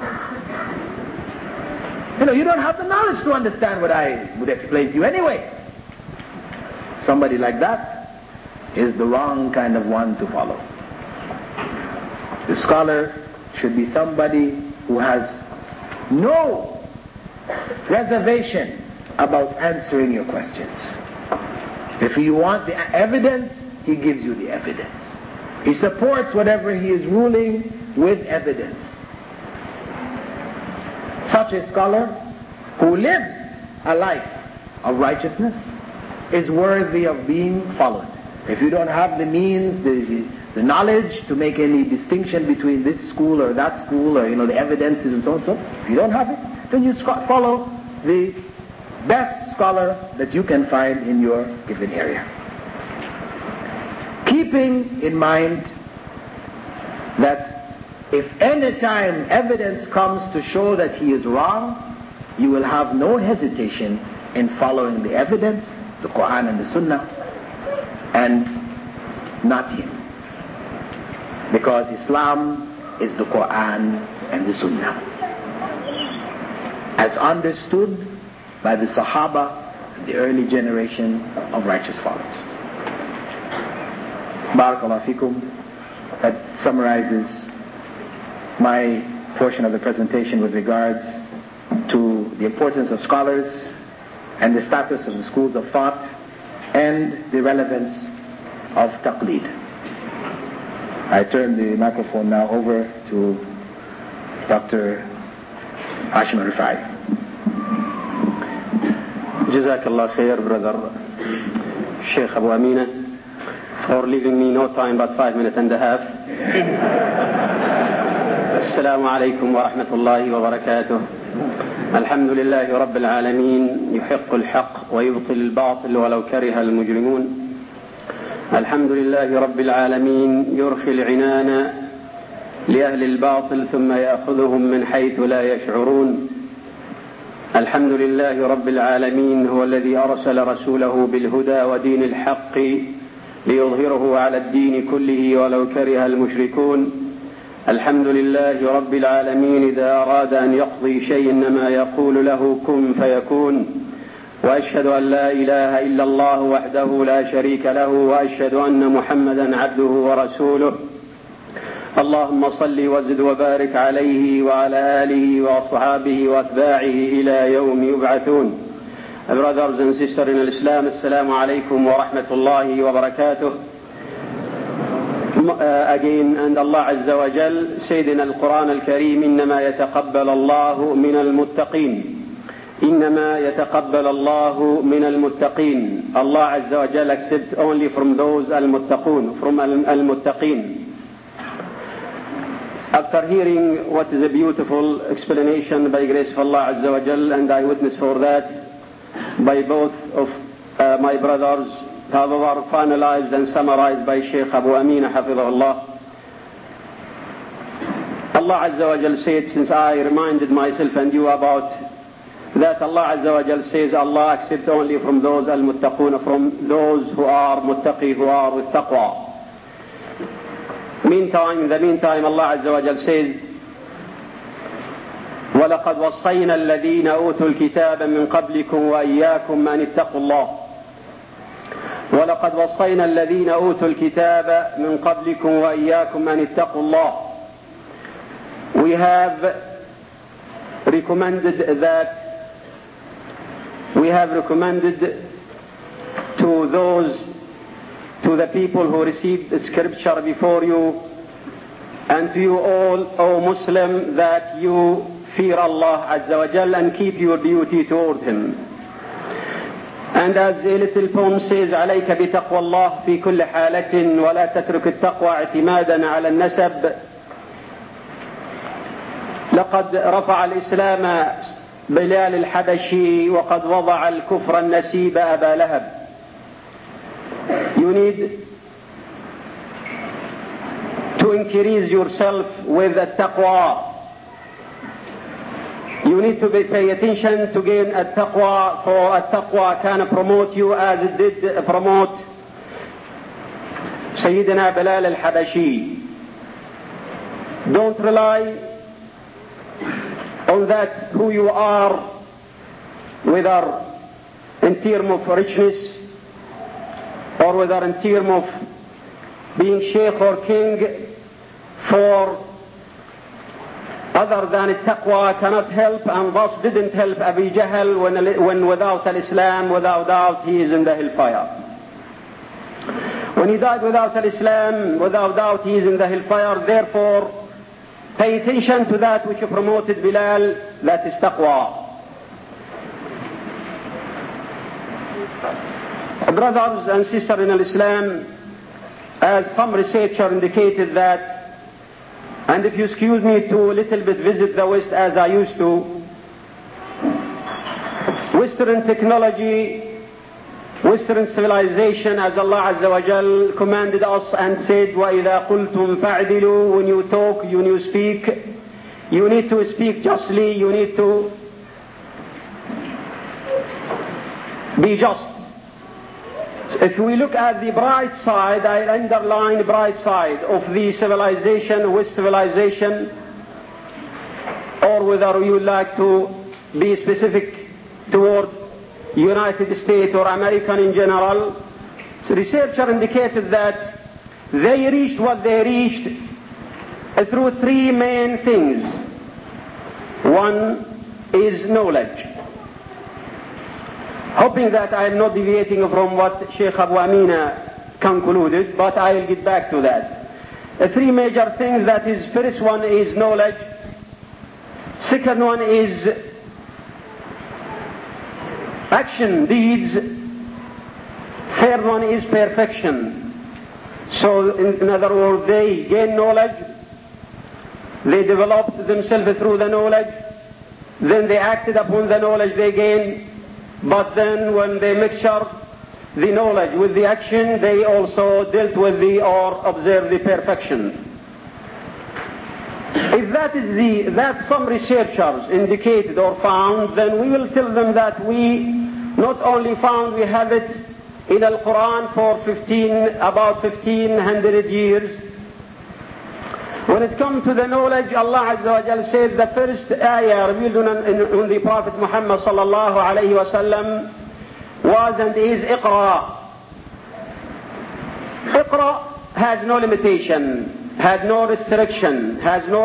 You don't have the knowledge to understand what I would explain to you anyway. Somebody like that is the wrong kind of one to follow. The scholar should be somebody who has no reservation about answering your questions. If you want the evidence, he gives you the evidence. He supports whatever he is ruling with evidence. Such a scholar who lives a life of righteousness is worthy of being followed. If you don't have the means, the knowledge to make any distinction between this school or that school, or the evidences and so on, if you don't have it, then you follow the best scholar that you can find in your given area. Keeping in mind that if any time evidence comes to show that he is wrong, you will have no hesitation in following the evidence, the Quran and the Sunnah, and not him. Because Islam is the Quran and the Sunnah, as understood by the Sahaba, the early generation of righteous fathers. Barakallahu fikum, that summarizes my portion of the presentation with regards to the importance of scholars and the status of the schools of thought and the relevance of taqleed. I turn the microphone now over to Dr. Hashim Rifai. Jazakallah khair, brother Sheikh Abu Amina, for leaving me no time but 5 minutes and a half. Assalamu alaikum wa rahmatullahi wa barakatuh. الحمد لله رب العالمين يحق الحق ويبطل الباطل ولو كره المجرمون. الحمد لله رب العالمين يرخي العنان لأهل الباطل ثم يأخذهم من حيث لا يشعرون. الحمد لله رب العالمين هو الذي أرسل رسوله بالهدى ودين الحق ليظهره على الدين كله ولو كره المشركون. الحمد لله رب العالمين إذا أراد أن يقضي شيء إنما يقول له كن فيكون. وأشهد أن لا إله إلا الله وحده لا شريك له وأشهد أن محمدا عبده ورسوله. اللهم صل وزد وبارك عليه وعلى آله وأصحابه وأتباعه إلى يوم يبعثون. Brothers and sisters in Islam, Assalamu alaikum wa rahmatullahi wa barakatuh. Again, and Allah Azza wa Jal said in Al-Quran Al-Kareem, إنما يتقبل الله من المتقين. إنما يتقبل الله من المتقين. Allah Azza wa Jal accepts only from those al-muttaqun, from al-muttaqin. After hearing what is a beautiful explanation by grace of Allah Azza wa Jal, and I witness for that by both of my brothers, however finalized and summarized by Sheikh Abu Amina Hafidhullah. Allah Azza wa Jal said, since I reminded myself and you about that, Allah Azza wa Jal says Allah accepts only from those al-muttaqun, from those who are muttaqi, who are with taqwa. In the meantime, Allah Azza wa Jal says, وَلَقَدْ وَصَّيْنَا الَّذِينَ أُوتُوا الْكِتَابَ مِنْ قَبْلِكُمْ وَإِيَّاكُمْ أَنِ اتَّقُوا اللَّهَ. وَلَقَدْ وَصَّيْنَا الَّذِينَ أُوتُوا الْكِتَابَ مِنْ قَبْلِكُمْ وَإِيَّاكُمْ أَنِ اتَّقُوا اللَّهَ. We have recommended to the people who received the scripture before you and to you all, O Muslim, that you fear Allah Azza wa Jal and keep your duty toward Him. And as a little poem says, عليك بتقوى الله في كل حالة ولا تترك التقوى اعتمادا على النسب. لقد رفع الإسلام بلال الحبشي وقد وضع الكفر النسيب أبا لهب. You need to increase yourself with the taqwa. You need to pay attention to gain a taqwa, for a taqwa can promote you as it did promote Sayyidina Bilal al-Habashi. Don't rely on that who you are, whether in terms of richness or whether in terms of being sheikh or king, for other than taqwa cannot help, and thus didn't help Abu Jahl when without al-Islam, without doubt he is in the hellfire. When he died without al-Islam, without doubt he is in the hellfire. Therefore, pay attention to that which promoted Bilal, that is taqwa. Brothers and sisters in Islam, as some researcher indicated that, and if you excuse me to a little bit visit the West as I used to, Western technology, Western civilization, as Allah Azza wa Jal commanded us and said, وَإِذَا قُلْتُمْ فَاعْدِلُوا, when you talk, when you speak, you need to speak justly, you need to be just. If we look at the bright side, I underline the bright side of the civilization, West civilization, or whether you like to be specific toward United States or American in general, researcher indicated that they reached what they reached through three main things. One is knowledge. Hoping that I am not deviating from what Sheikh Abu Amina concluded, but I will get back to that. Three major things, that is, first one is knowledge, second one is action, deeds, third one is perfection. So in other words, they gain knowledge, they developed themselves through the knowledge, then they acted upon the knowledge they gained, but then when they mixture the knowledge with the action, they also dealt with or observed the perfection. If that some researchers indicated or found, then we will tell them that we not only found, we have it in the Quran for about 1500 years. When it comes to the knowledge, Allah Azza wa Jal said the first ayah revealed on the Prophet Muhammad sallallahu alayhi wa sallam was and is Iqra. Iqra has no limitation, has no restriction,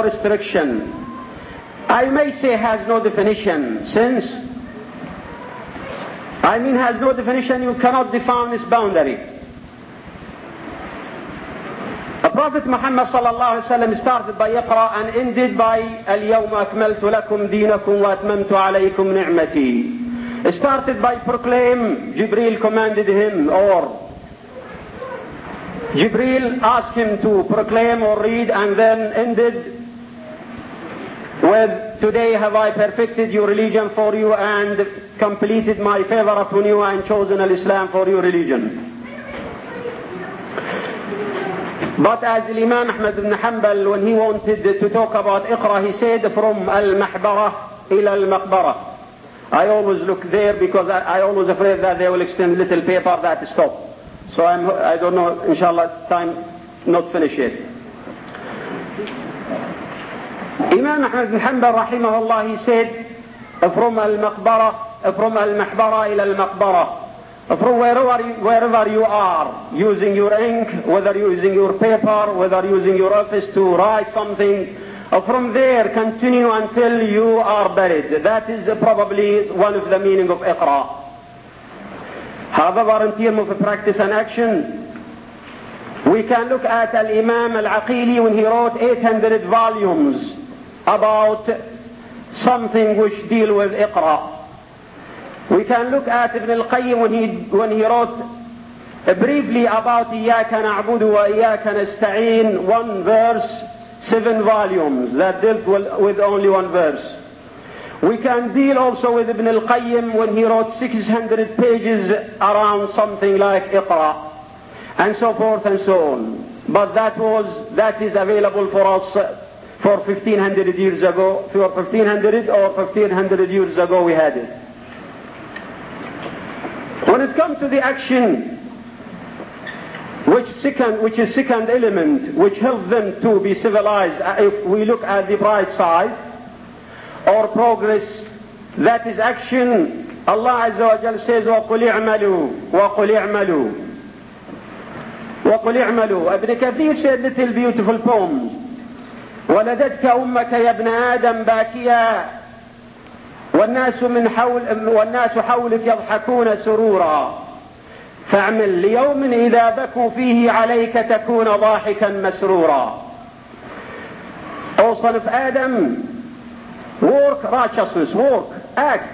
I may say has no definition, since has no definition, you cannot define its boundary. The Prophet Muhammad sallallahu alaihi wasallam started by Iqra and ended by Al-Yawma akmaltu lakum dinakum wa atmamtu alaykum ni'mati. Started by proclaim, Jibreel commanded him, or Jibreel asked him to proclaim or read, and then ended with, today have I perfected your religion for you and completed my favor upon you and chosen al-Islam for your religion. But as Imam Ahmad ibn Hanbal, when he wanted to talk about Iqra, he said from al-Mahbara ila al-Maqbara. I always look there because I always afraid that they will extend little paper that stop. So I don't know, inshallah, time not finish yet. Imam Ahmad ibn Hanbal rahimahullah, he said from al-Mahbara ila al-Maqbara. From wherever you are, using your ink, whether using your paper, whether using your office to write something, from there continue until you are buried. That is probably one of the meaning of Iqra. However, in terms of practice and action, we can look at Al-Imam Al-Aqili when he wrote 800 volumes about something which deal with Iqra. We can look at Ibn al-Qayyim when he wrote briefly about إِيَّاكَ نَعْبُدُ وَإِيَّاكَ نَسْتَعِينُ, one verse, 7 volumes that dealt with only one verse. We can deal also with Ibn al-Qayyim when he wrote 600 pages around something like Iqra, and so forth and so on. But that is available for us for 1500 years ago, for 1500 years ago we had it. When it comes to the action, which is second element, which helps them to be civilized, if we look at the bright side, or progress, that is action. Allah Azza wa Jal says, وَقُلِ اعْمَلُوا وَقُلِ اعْمَلُوا وَقُلِ اعْمَلُوا. Ibn Kathir said little beautiful poems. وَلَدَتْكَ أُمَّكَ يَا ابْنَ آدَمْ بَاكِيًا والناس حولك يضحكون سرورا فاعمل ليوم إذا بكوا فيه عليك تكون ضاحكا مسرورا. O son of Adam, work righteousness, work, act,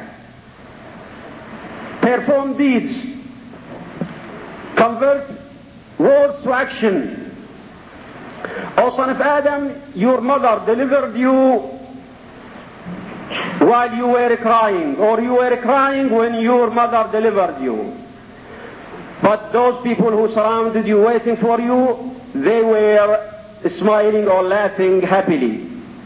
perform deeds, convert words to action. O son of Adam, your mother delivered you while you were crying, or you were crying when your mother delivered you. But those people who surrounded you waiting for you, they were smiling or laughing happily.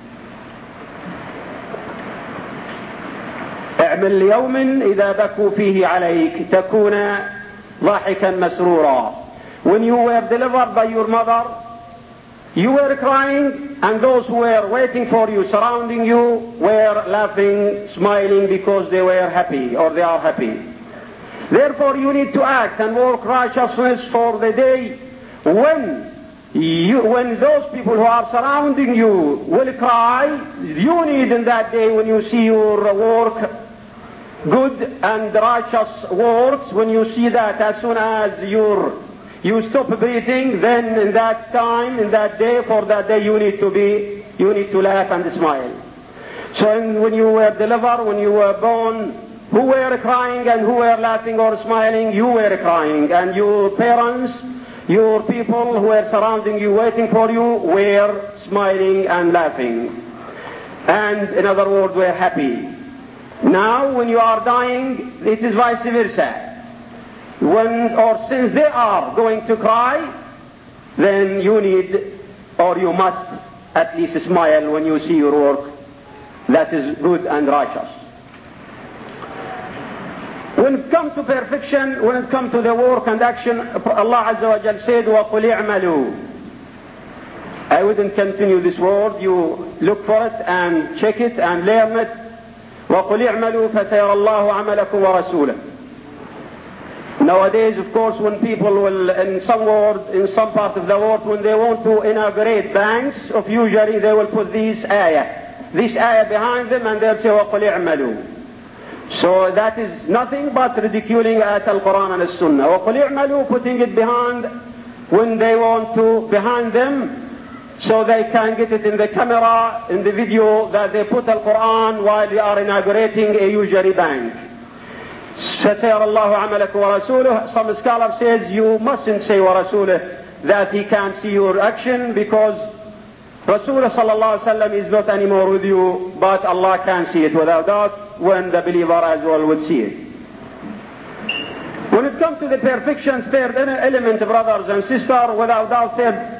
اعمل ليوم إذا بكوا فيه عليك تكون ضاحكا مسرورا. When you were delivered by your mother, you were crying, and those who were waiting for you, surrounding you, were laughing, smiling because they were happy, or they are happy. Therefore you need to act and work righteousness for the day when when those people who are surrounding you will cry, you need in that day when you see your work, good and righteous works, when you see that as soon as you stop breathing, then in that time, in that day, for that day you need to laugh and smile. So when you were delivered, when you were born, who were crying and who were laughing or smiling? You were crying, and your parents, your people who were surrounding you, waiting for you, were smiling and laughing. And in other words, were happy. Now, when you are dying, it is vice versa. Since they are going to cry, then you need, or you must, at least smile when you see your work that is good and righteous. When it comes to perfection, when it comes to the work and action, Allah Azza wa Jal said, وَقُلِ اعْمَلُوا. I wouldn't continue this word. You look for it and check it and learn it. وَقُلِ اعْمَلُوا فَسَيَرَ اللَّهُ عَمَلَكُمْ وَرَسُولَهُ. Nowadays, of course, when people will, in some part of the world, when they want to inaugurate banks, usually they will put this ayah behind them, and they'll say, وَقُلِ اعْمَلُوا. So that is nothing but ridiculing at Al-Quran and As-Sunnah. وَقُلِ اعْمَلُوا, putting it behind when they want to, behind them, so they can get it in the camera, in the video, that they put Al-Quran while they are inaugurating a usury bank. فَسَيَرَ اللَّهُ عَمَلَكُمْ وَرَسُولُهُ. Some scholar says you mustn't say وَرَسُولُهُ, that he can't see your action, because Rasulullah sallallahu alaihi wasallam is not anymore with you, but Allah can see it without doubt, when the believer as well would see it. When it comes to the perfection, third element, brothers and sisters, without doubt,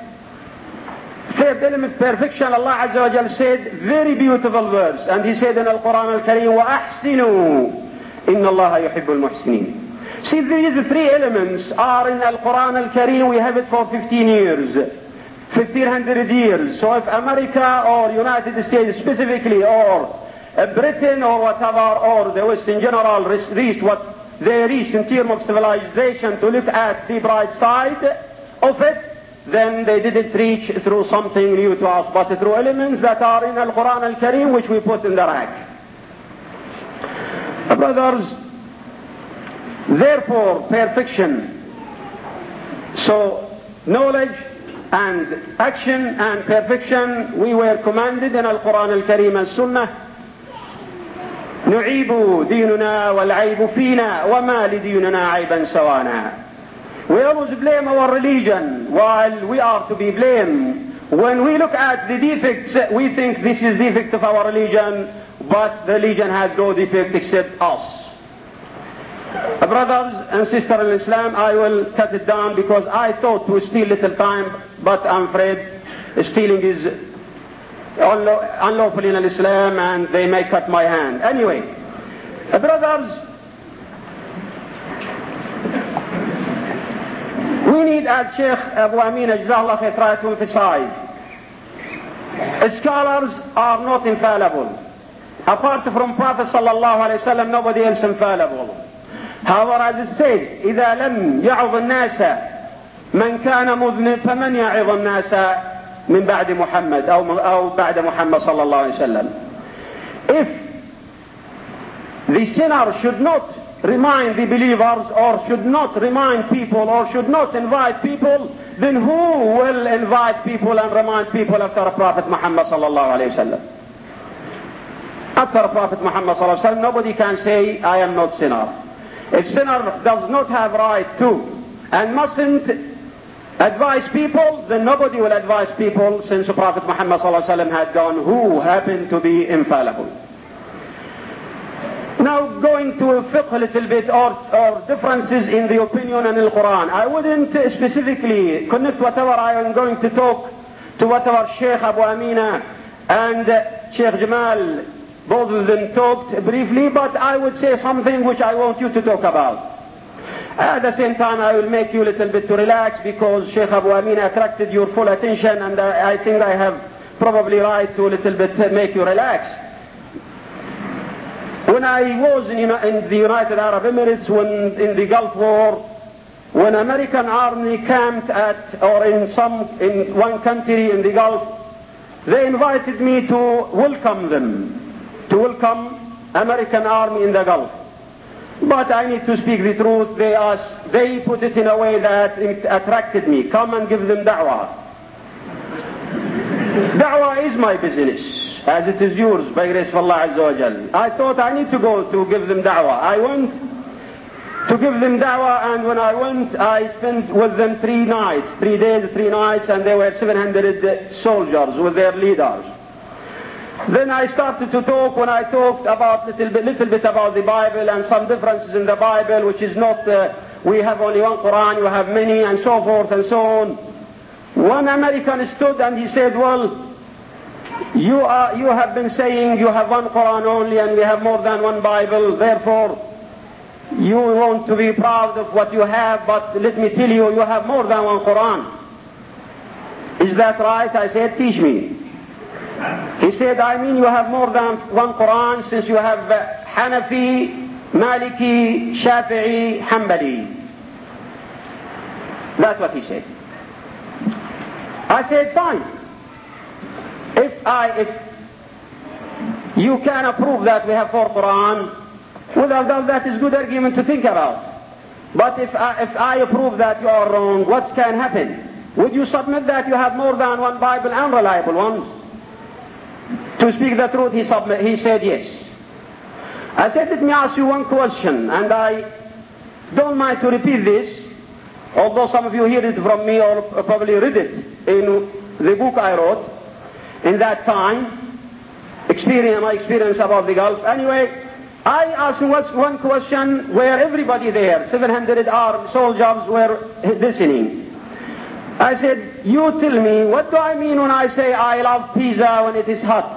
third element, perfection, Allah Azza wa Jal said, very beautiful verse, and he said in Al-Quran Al-Kareem, وَأَحْسِنُوا إِنَّ اللَّهَ يُحِبُّ الْمُحْسِنِينَ. See, these three elements are in Al-Quran Al-Kareem. We have it for 15 years, 1500 years. So if America or United States specifically, or Britain or whatever, or the West in general reached what they reached in terms of civilization to look at the bright side of it, then they didn't reach through something new to us, but through elements that are in Al-Quran Al-Kareem, which we put in the rack. Brothers, therefore, perfection. So, knowledge and action and perfection, we were commanded in Al-Quran Al-Kareem and Sunnah. نعيب ديننا والعيب فينا وما لديننا عيبا سوانا. We always blame our religion while we are to be blamed. When we look at the defects, we think this is defect of our religion, but the religion has no defect except us. Brothers and sisters in Islam, I will cut it down because I thought to steal little time, but I'm afraid stealing is unlawful in Islam and they may cut my hand. Anyway, brothers, we need, as Sheikh Abu Amin Ajzahullah Khair tried to emphasize, scholars are not infallible. Apart from Prophet sallallahu alaihi wasallam, nobody else infallible. However, as it says, إذا لم يعظ الناس من كان مذنب فمن يعظ الناس من بعد محمد أو بعد محمد صلى الله عليه وسلم. If the sinner should not remind the believers, or should not remind people, or should not invite people, then who will invite people and remind people after Prophet Muhammad sallallahu alayhi wa sallam? After Prophet Muhammad sallallahu alayhi wa sallam, nobody can say, I am not sinner. If sinner does not have right to and mustn't advise people, then nobody will advise people, since Prophet Muhammad sallallahu alayhi wa sallam had gone, who happened to be infallible. Now, going to fiqh a little bit, or differences in the opinion and in the Quran. I wouldn't specifically connect whatever I am going to talk to whatever Sheikh Abu Amina and Sheikh Jamal, both of them talked briefly, but I would say something which I want you to talk about. At the same time, I will make you a little bit to relax, because Sheikh Abu Amina attracted your full attention, and I think I have probably right to a little bit make you relax. When I was in the United Arab Emirates, when in the Gulf War, when American army camped in one country in the Gulf, they invited me to welcome them, to welcome American army in the Gulf. But I need to speak the truth. They put it in a way that it attracted me. Come and give them da'wah. Da'wah is my business, as it is yours by grace of Allah Azza wa Jal. I thought I need to go to give them da'wah. I went to give them da'wah, and when I went, I spent with them 3 nights, 3 days, 3 nights, and there were 700 soldiers with their leaders. Then I started to talk. When I talked about little bit about the Bible and some differences in the Bible, which is not, we have only one Quran, you have many, and so forth and so on. One American stood and he said, well, you have been saying you have one Quran only and we have more than one Bible, therefore you want to be proud of what you have, but let me tell you, you have more than one Quran. Is that right? I said, teach me. He said, I mean you have more than one Quran since you have Hanafi, Maliki, Shafi'i, Hanbali. That's what he said. I said, fine. If you can prove that we have 4 Quran, without doubt that is good argument to think about. But if I prove that you are wrong, what can happen? Would you submit that you have more than one Bible and reliable ones? To speak the truth, he said yes. I said, let me ask you one question, and I don't mind to repeat this, although some of you hear it from me or probably read it in the book I wrote in that time, my experience about the Gulf. Anyway, I asked one question where everybody there, 700 armed soldiers, were listening. I said, you tell me, what do I mean when I say I love pizza when it is hot?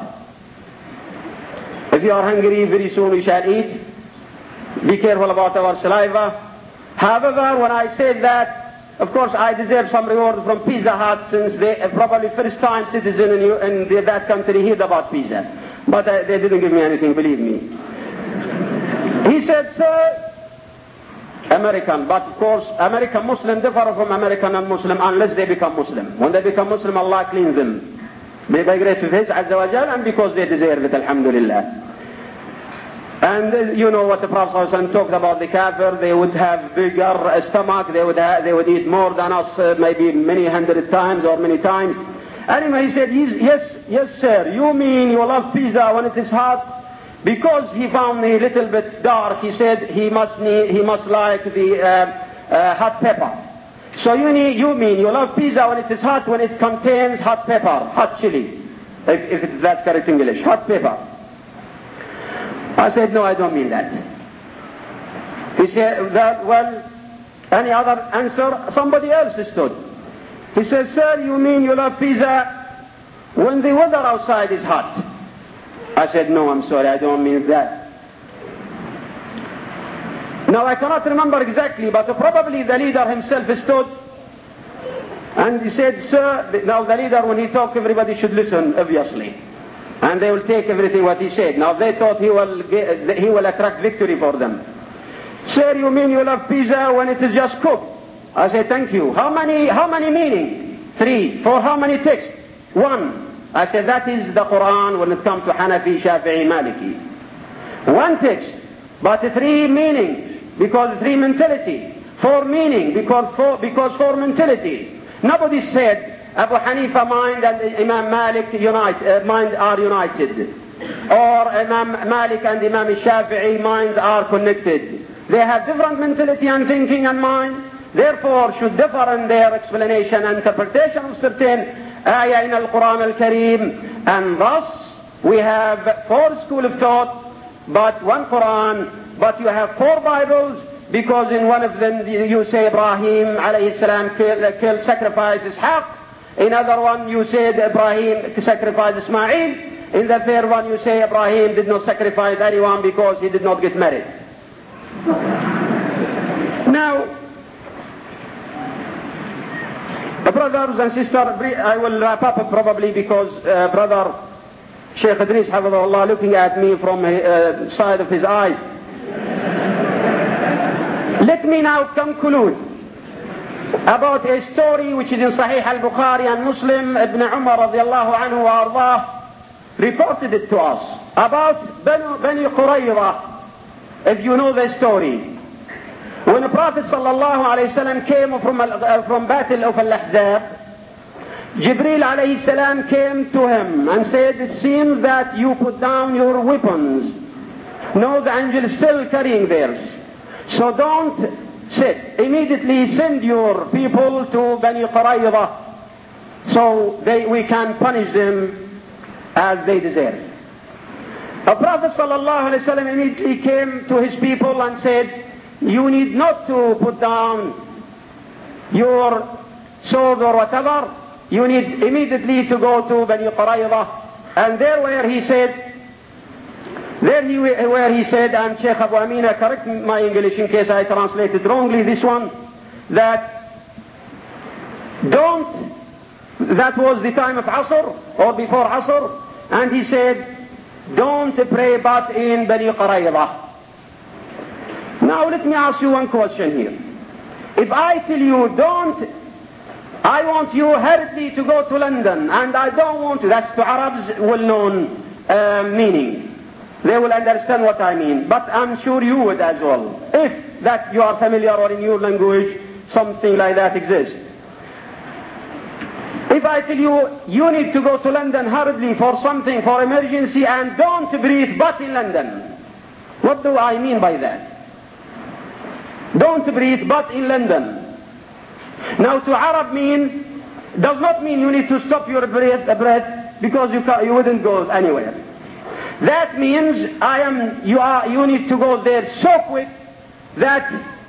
If you are hungry, very soon we shall eat. Be careful about our saliva. However, when I said that, of course I deserve some reward from Pizza Hut, since they probably first time citizen in that country heard about pizza. But they didn't give me anything, believe me. He said, sir, American, but of course American Muslim differ from American non-Muslim unless they become Muslim. When they become Muslim, Allah cleans them by grace of His Azza wa Jal, and because they deserve it, alhamdulillah. And you know what the Prophet ﷺ talked about the kafir. They would have bigger stomach, they would eat more than us, maybe many hundred times or many times. Anyway, he said, yes sir, you mean you love pizza when it is hot? Because he found me a little bit dark, he said he must like the hot pepper. So you mean you love pizza when it is hot, when it contains hot pepper, hot chili, if that's correct English, hot pepper. I said, no, I don't mean that. He said, well, any other answer? Somebody else stood. He said, sir, you mean you love pizza when the weather outside is hot? I said, no, I'm sorry, I don't mean that. Now, I cannot remember exactly, but probably the leader himself stood and he said, sir, now the leader, when he talks, everybody should listen, obviously. And they will take everything what he said. Now, they thought he will attract victory for them. Sir, you mean you love pizza when it is just cooked? I said, thank you. How many meaning? 3. For how many texts? 1. I said, that is the Quran when it comes to Hanafi, Shafi'i, Maliki. 1 text, but 3 meanings, because 3 mentality. 4 meaning, because 4 mentality. Nobody said Abu Hanifa mind and Imam Malik mind are united, or Imam Malik and Imam Shafi'i minds are connected. They have different mentality and thinking and mind, therefore should differ in their explanation and interpretation of certain ayah in Al-Quran Al-Kareem. And thus we have 4 school of thought, but 1 Quran, but you have 4 Bibles, because in one of them you say Ibrahim alayhi salam killed, sacrificed Ishaq. In other one you said Ibrahim sacrificed Ismail. In the 3rd one you say Ibrahim did not sacrifice anyone because he did not get married. Now, brothers and sisters, I will wrap up probably because brother Sheikh Idris Hafidhahullah looking at me from the side of his eyes. Let me now conclude about a story which is in Sahih al-Bukhari and Muslim. Ibn Umar radiallahu anhu wa ardah reported it to us about Bani Qurayza, if you know the story. When the Prophet sallallahu alayhi wasallam came from Battle of Al-Ahzab, Jibreel alayhi salam came to him and said, it seems that you put down your weapons. No, the angel is still carrying theirs. So don't sit. Immediately send your people to Bani Qurayza so we can punish them as they deserve. The Prophet sallallahu alayhi wasallam immediately came to his people and said, you need not to put down your sword or whatever. You need immediately to go to Bani Qurayza. And there where he said, and Sheikh Abu Amina, correct my English in case I translated wrongly this one, that was the time of Asr or before Asr, and he said, don't pray but in Bani Qurayza. Now let me ask you one question here. If I tell you I want you hurriedly to go to London, and I don't want to, that's to Arabs well-known meaning. They will understand what I mean, but I'm sure you would as well. If that you are familiar or in your language, something like that exists. If I tell you need to go to London hurriedly for something, for emergency, and don't breathe but in London, what do I mean by that? Don't breathe but in London. Now to Arab does not mean you need to stop your breath because you wouldn't go anywhere. That means you need to go there so quick that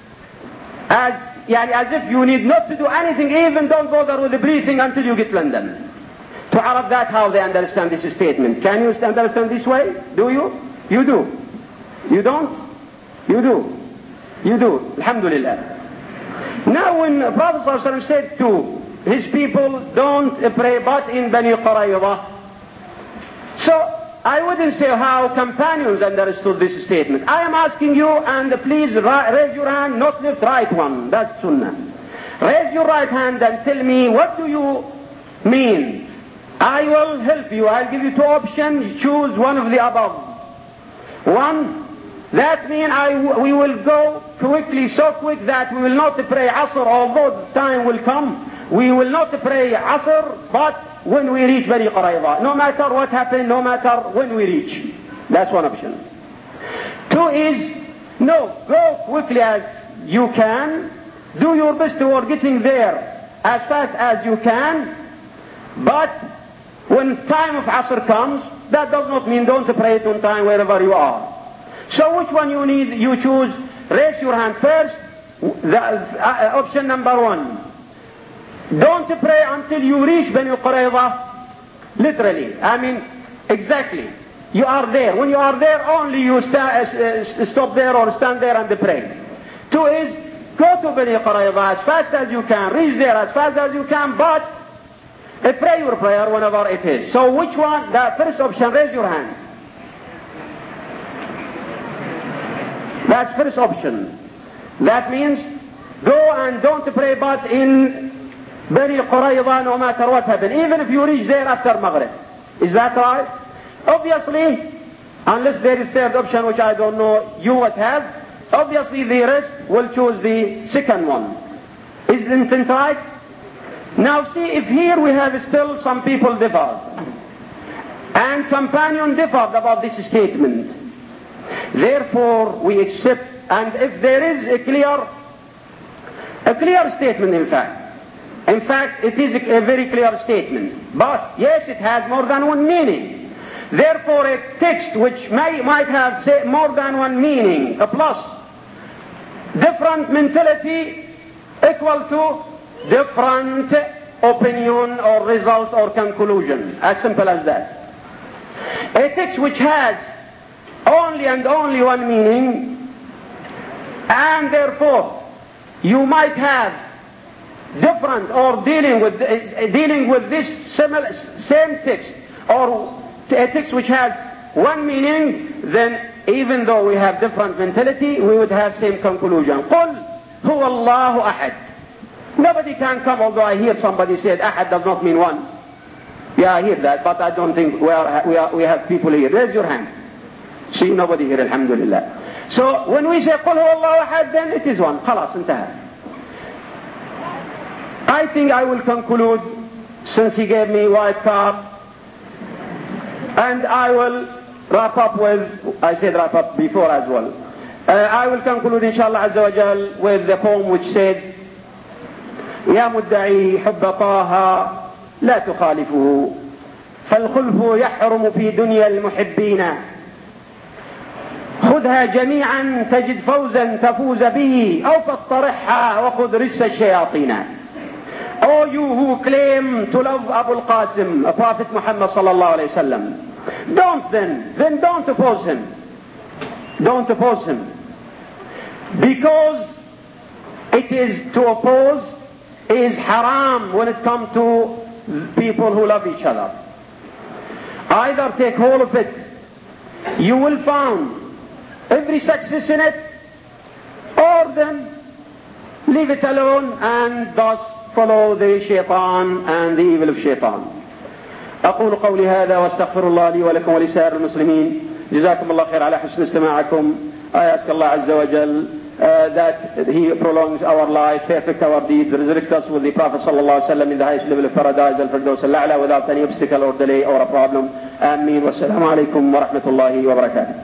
as if you need not to do anything, even don't bother with the breathing until you get London. To Arab, that's how they understand this statement. Can you understand this way? Do you? You do. You don't? You do. You do. Alhamdulillah. Now when Prophet ﷺ said to his people, don't pray but in Bani Qurayza. So I wouldn't say how companions understood this statement. I am asking you, and please raise your hand, not left, right one. That's sunnah. Raise your right hand and tell me, what do you mean? I will help you. I'll give you two options. Choose one of the above. One, that means we will go quickly, so quick that we will not pray Asr, although time will come. We will not pray Asr, but when we reach Bani Qurayza. No matter what happens, no matter when we reach. That's one option. Two is, no, go quickly as you can. Do your best toward getting there as fast as you can. But when time of Asr comes, that does not mean don't pray it on time wherever you are. So which one you choose? Raise your hand first. Option number one. Don't pray until you reach Bani Qurayza. Literally. I mean, exactly. You are there. When you are there, only you stop there or stand there and pray. Two is, go to Bani Qurayza as fast as you can. Reach there as fast as you can, but pray your prayer whenever it is. So which one? The first option, raise your hand. That's first option. That means go and don't pray but in Bani Qurayza no matter what happens, even if you reach there after Maghrib. Is that right? Obviously, unless there is third option which I don't know you would have, obviously the rest will choose the second one. Isn't it right? Now see, if here we have still some people differed, and companion differed about this statement. Therefore, we accept, and if there is a clear statement, in fact, it is a very clear statement. But yes, it has more than one meaning. Therefore, a text which might have more than one meaning, a plus different mentality, equal to different opinion or result or conclusion. As simple as that. A text which has only and only one meaning, and therefore you might have different or dealing with this same text, or a text which has one meaning, then even though we have different mentality, we would have same conclusion. قُلْ هُوَ اللَّهُ أَحَدٌ. Nobody can come, although I hear somebody said ahad does not mean one. Yeah, I hear that, but I don't think we have people here. Raise your hand. See, nobody here, alhamdulillah. So when we say قل هو الله أحد, then it is one. خلاص انتهى. I think I will conclude, since he gave me white card, and I will wrap up with, I said wrap up before as well. I will conclude inshallah azza wa jal with the poem which said يا مدعي حب طه لا تخالفه فالخلف يحرم في دنيا المحبين خذها جميعا تجد فوزا تفوز به أو فاطرحها وخذ رس الشياطين. O you who claim to love Abu al-Qasim, Prophet Muhammad sallallahu alayhi wa sallam, don't oppose him. Don't oppose him. Because it is to oppose is haram when it comes to people who love each other. Either take hold of it, you will find every success in it, or then leave it alone and thus follow the shaitan and the evil of shaitan. أقول قولي هذا واستغفر الله لي ولكم ولسائر المسلمين. جزاكم الله خير على حسن استماعكم. I ask Allah Azza wa Jal that He prolongs our life, perfect our deeds, resurrect us with the Prophet sallallahu alaihi wasallam in the highest level of paradise, al-Firdaus al-A'la, without any obstacle or delay or a problem. Ameen. Wassalamu alaikum wa rahmatullahi wa barakatuh.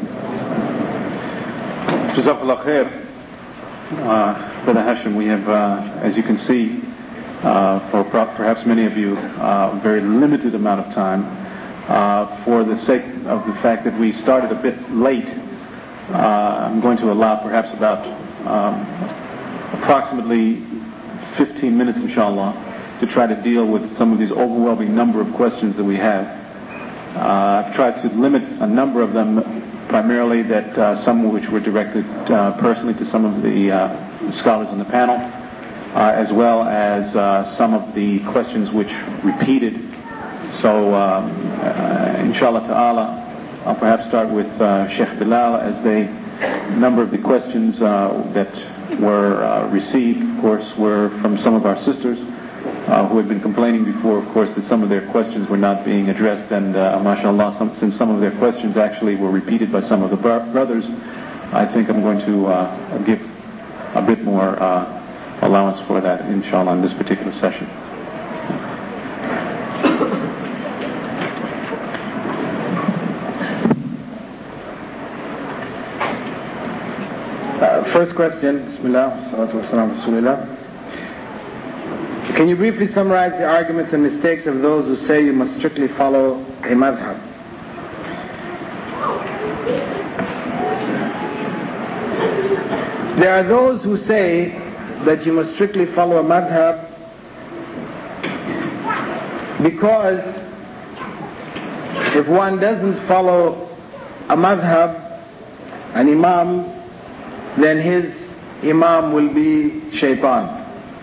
Jazakallah khair. Brother Hashim, we have, as you can see, for perhaps many of you, a very limited amount of time. For the sake of the fact that we started a bit late, I'm going to allow perhaps about approximately 15 minutes, inshallah, to try to deal with some of these overwhelming number of questions that we have. I've tried to limit a number of them, primarily that some of which were directed personally to some of the scholars on the panel, as well as some of the questions which repeated. So, inshallah ta'ala, I'll perhaps start with Sheikh Bilal, as a number of the questions that were received, of course, were from some of our sisters who had been complaining before, of course, that some of their questions were not being addressed, and mashallah, since some of their questions actually were repeated by some of the brothers, I think I'm going to give a bit more allowance for that, inshallah, in this particular session. First question, Bismillah, salatu wassalam, Rasulullah. Can you briefly summarize the arguments and mistakes of those who say you must strictly follow a madhab? There are those who say that you must strictly follow a madhab because if one doesn't follow a madhab, an imam, then his imam will be shaitan.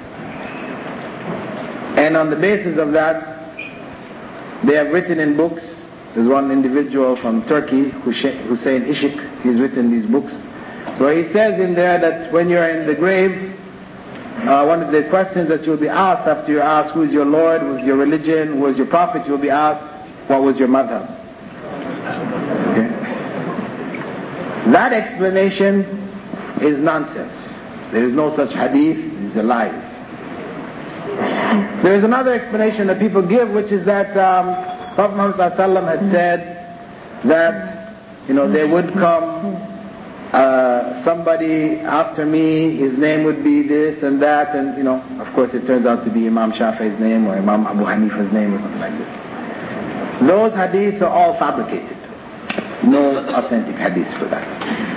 And on the basis of that, they have written in books. There's one individual from Turkey, Hussein Ishik, he's written these books, where he says in there that when you're in the grave, one of the questions that you'll be asked after you ask who is your Lord, who is your religion, who is your prophet, you'll be asked, what was your madhab? Okay. That explanation is nonsense. There is no such hadith, these are lies. There is another explanation that people give, which is that Prophet Muhammad had said that, there would come somebody after me, his name would be this and that, and of course it turns out to be Imam Shafi'i's name or Imam Abu Hanifa's name or something like this. Those hadiths are all fabricated. No authentic hadiths for that.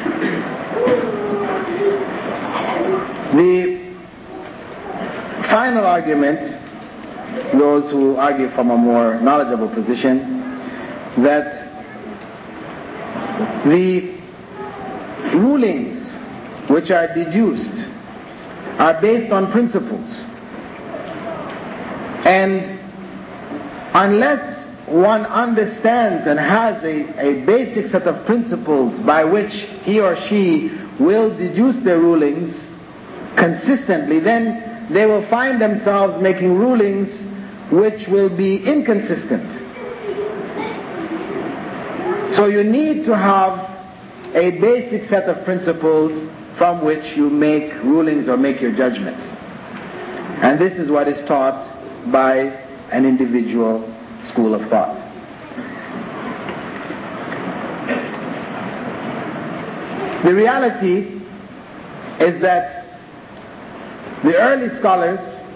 The final argument, those who argue from a more knowledgeable position, that the rulings which are deduced are based on principles. And unless one understands and has a basic set of principles by which he or she will deduce their rulings consistently, then they will find themselves making rulings which will be inconsistent. So you need to have a basic set of principles from which you make rulings or make your judgments. And this is what is taught by an individual school of thought. The reality is that the early scholars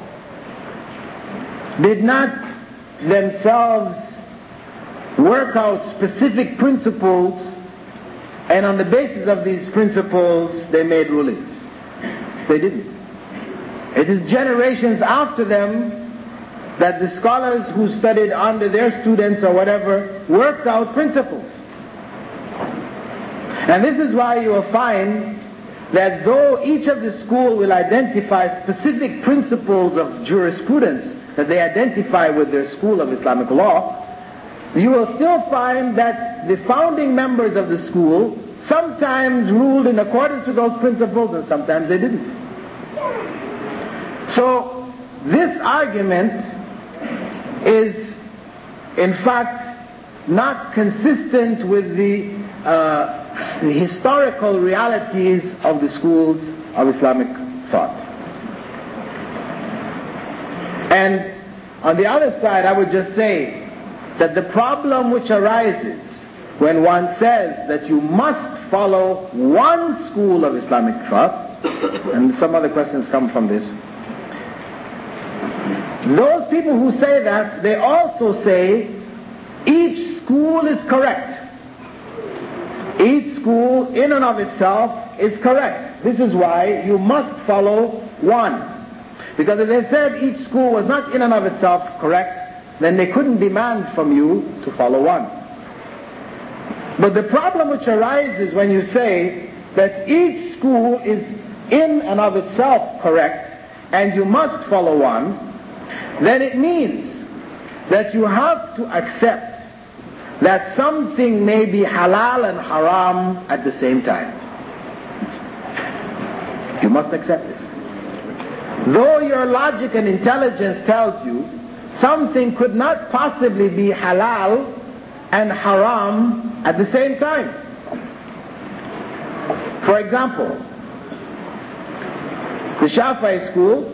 did not themselves work out specific principles, and on the basis of these principles they made rulings. They didn't. It is generations after them that the scholars who studied under their students or whatever worked out principles. And this is why you will find that though each of the school will identify specific principles of jurisprudence that they identify with their school of Islamic law, you will still find that the founding members of the school sometimes ruled in accordance with those principles and sometimes they didn't. So this argument is in fact not consistent with the historical realities of the schools of Islamic thought. And on the other side, I would just say that the problem which arises when one says that you must follow one school of Islamic thought, and some other questions come from this, those people who say that, they also say each school is correct. Each school in and of itself is correct. This is why you must follow one. Because if they said each school was not in and of itself correct, then they couldn't demand from you to follow one. But the problem which arises when you say that each school is in and of itself correct and you must follow one, then it means that you have to accept that something may be halal and haram at the same time. You must accept this. Though your logic and intelligence tells you something could not possibly be halal and haram at the same time. For example, the Shafi'i school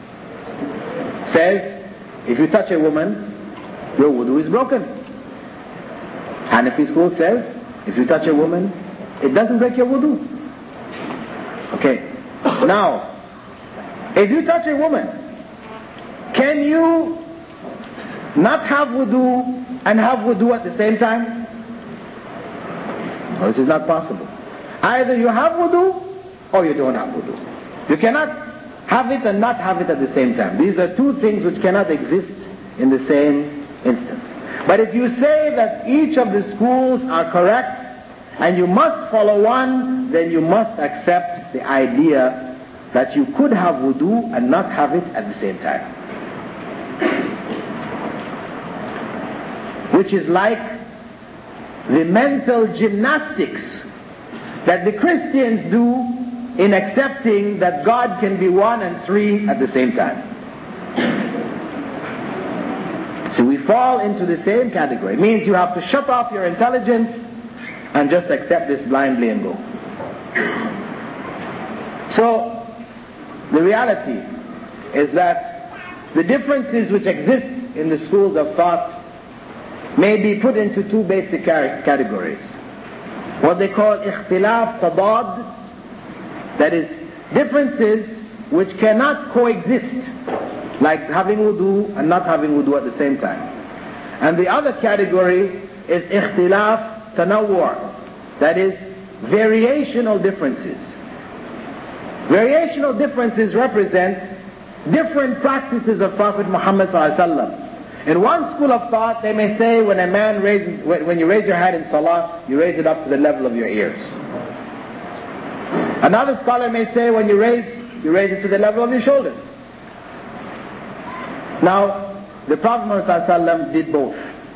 says if you touch a woman, your wudu is broken. Hanafi school says if you touch a woman, it doesn't break your wudu. Okay. Now, if you touch a woman, can you not have wudu and have wudu at the same time? No, this is not possible. Either you have wudu or you don't have wudu. You cannot have it and not have it at the same time. These are two things which cannot exist in the same instance. But if you say that each of the schools are correct and you must follow one, then you must accept the idea that you could have wudu and not have it at the same time. Which is like the mental gymnastics that the Christians do in accepting that God can be one and three at the same time. So we fall into the same category. It means you have to shut off your intelligence and just accept this blindly and go. So the reality is that the differences which exist in the schools of thought may be put into two basic categories. What they call ikhtilaf tadad, that is, differences which cannot coexist, like having wudu and not having wudu at the same time. And the other category is ikhtilaf tanawwur, that is, variational differences. Variational differences represent different practices of Prophet Muhammad ﷺ. In one school of thought, they may say when you raise your hand in salah, you raise it up to the level of your ears. Another scholar may say when you raise it to the level of your shoulders. Now, the Prophet Muhammad ﷺ did both.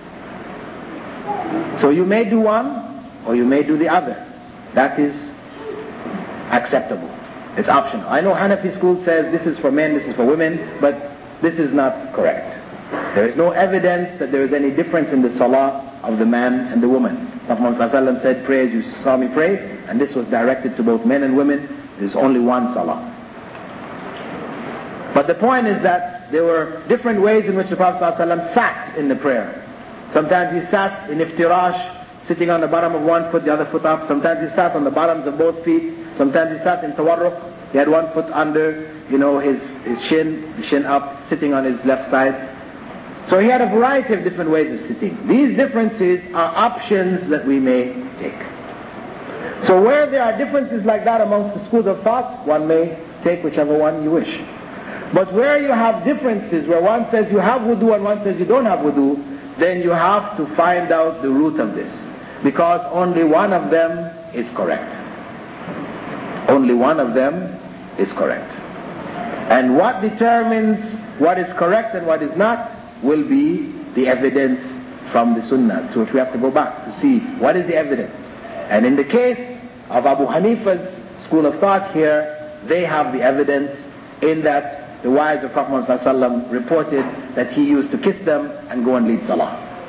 So you may do one, or you may do the other. That is acceptable. It's optional. I know Hanafi school says this is for men, this is for women, but this is not correct. There is no evidence that there is any difference in the salah of the man and the woman. Prophet Muhammad said, pray as you saw me pray, and this was directed to both men and women. There is only one salah. But the point is that there were different ways in which the Prophet ﷺ sat in the prayer. Sometimes he sat in iftirash, sitting on the bottom of one foot, the other foot up. Sometimes he sat on the bottoms of both feet. Sometimes he sat in tawarruk. He had one foot under, his shin, the shin up, sitting on his left side. So he had a variety of different ways of sitting. These differences are options that we may take. So where there are differences like that amongst the schools of thought, one may take whichever one you wish. But where you have differences, where one says you have wudu and one says you don't have wudu, then you have to find out the root of this. Because only one of them is correct. Only one of them is correct. And what determines what is correct and what is not will be the evidence from the Sunnah. So we have to go back to see what is the evidence. And in the case of Abu Hanifa's school of thought here, they have the evidence in that the wives of Prophet ﷺ reported that he used to kiss them and go and lead salah.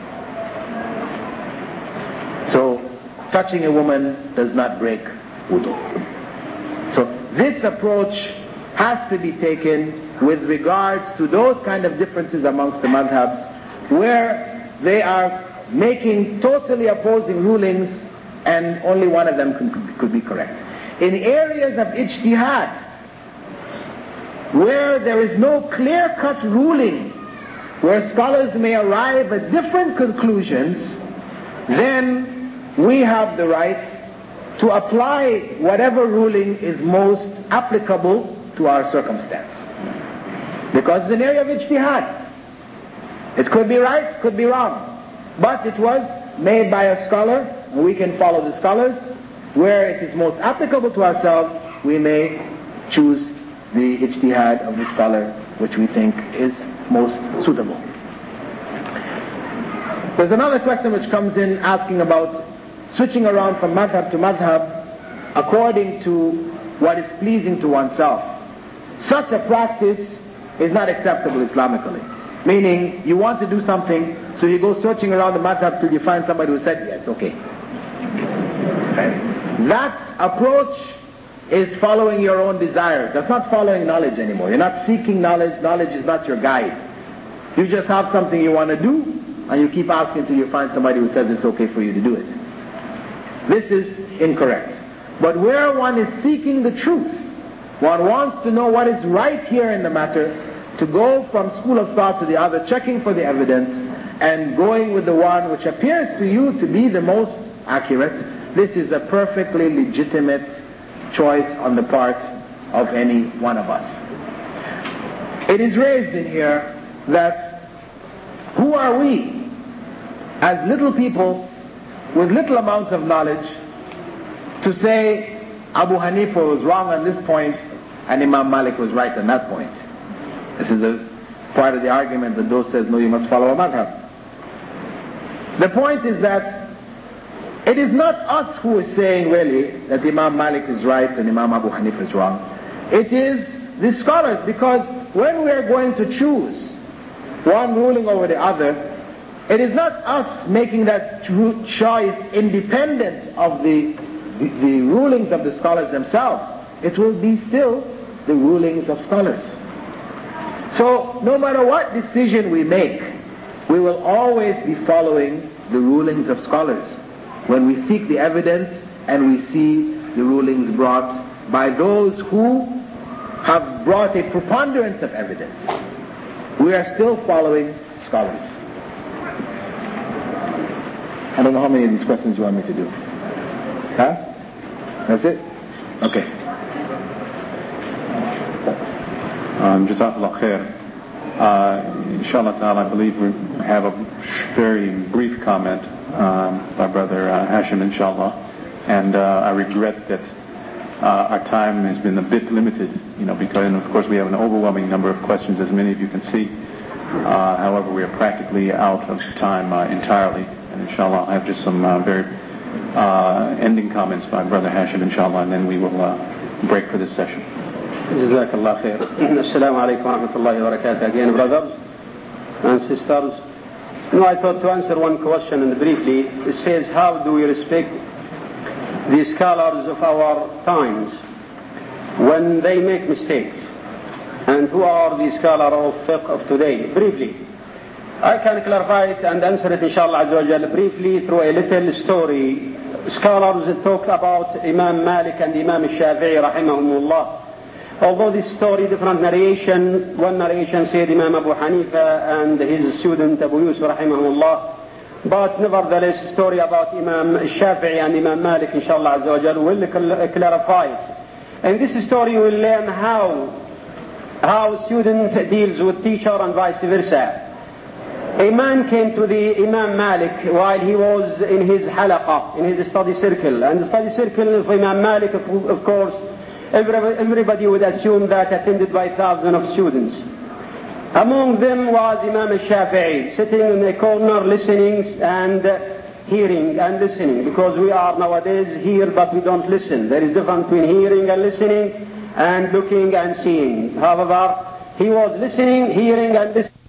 So, touching a woman does not break wudu. So, this approach has to be taken with regards to those kind of differences amongst the madhabs, where they are making totally opposing rulings and only one of them could be correct. In areas of ijtihad, where there is no clear-cut ruling, where scholars may arrive at different conclusions, then we have the right to apply whatever ruling is most applicable to our circumstance. Because it's an area of ijtihad. It could be right, could be wrong. But it was made by a scholar, and we can follow the scholars. Where it is most applicable to ourselves, we may choose the ijtihad of the scholar which we think is most suitable. There's another question which comes in asking about switching around from madhab to madhab according to what is pleasing to oneself. Such a practice is not acceptable Islamically. Meaning, you want to do something, so you go searching around the madhab till you find somebody who said, yeah, it's okay. That approach is following your own desires. That's not following knowledge anymore. You're not seeking knowledge. Knowledge is not your guide. You just have something you want to do, and you keep asking until you find somebody who says it's okay for you to do it. This is incorrect. But where one is seeking the truth, one wants to know what is right here in the matter, to go from school of thought to the other, checking for the evidence, and going with the one which appears to you to be the most accurate, this is a perfectly legitimate choice on the part of any one of us. It is raised in here that who are we as little people with little amounts of knowledge to say Abu Hanifa was wrong on this point and Imam Malik was right on that point. This is a part of the argument that those says no, you must follow a madhab. The point is that it is not us who is saying really that Imam Malik is right and Imam Abu Hanifa is wrong. It is the scholars, because when we are going to choose one ruling over the other, it is not us making that choice independent of the rulings of the scholars themselves. It will be still the rulings of scholars. So no matter what decision we make, we will always be following the rulings of scholars. When we seek the evidence and we see the rulings brought by those who have brought a preponderance of evidence, we are still following scholars. I don't know how many of these questions you want me to do. Huh? That's it? Okay. Jazakallah khair. Inshallah ta'ala, I believe we have a very brief comment by Brother Hashim, inshallah. And I regret that our time has been a bit limited, because, and of course, we have an overwhelming number of questions, as many of you can see. However, we are practically out of time entirely. And inshallah, I have just some very ending comments by Brother Hashim, inshallah, and then we will break for this session. Jazakallah khair. Assalamu alaikum wa rahmatullahi wa barakatuh. Again, brothers and sisters. No, I thought to answer one question and briefly. It says, how do we respect the scholars of our times when they make mistakes? And who are the scholars of fiqh of today? Briefly. I can clarify it and answer it inshallah azza wa jalla briefly through a little story. Scholars talk about Imam Malik and Imam Shafi'i rahimahumullah. Although this story, different narration, one narration said Imam Abu Hanifa and his student Abu Yusuf rahimahumullah, but nevertheless story about Imam Shafi'i and Imam Malik inshallah azza wa jalla will clarify it. In this story we will learn how student deals with teacher and vice versa. A man came to the Imam Malik while he was in his halaqah, in his study circle. And the study circle of Imam Malik, of course, everybody would assume that attended by thousands of students. Among them was Imam Shafi'i, sitting in a corner listening and hearing and listening, because we are nowadays hear but we don't listen. There is difference between hearing and listening and looking and seeing. However, he was listening, hearing and listening.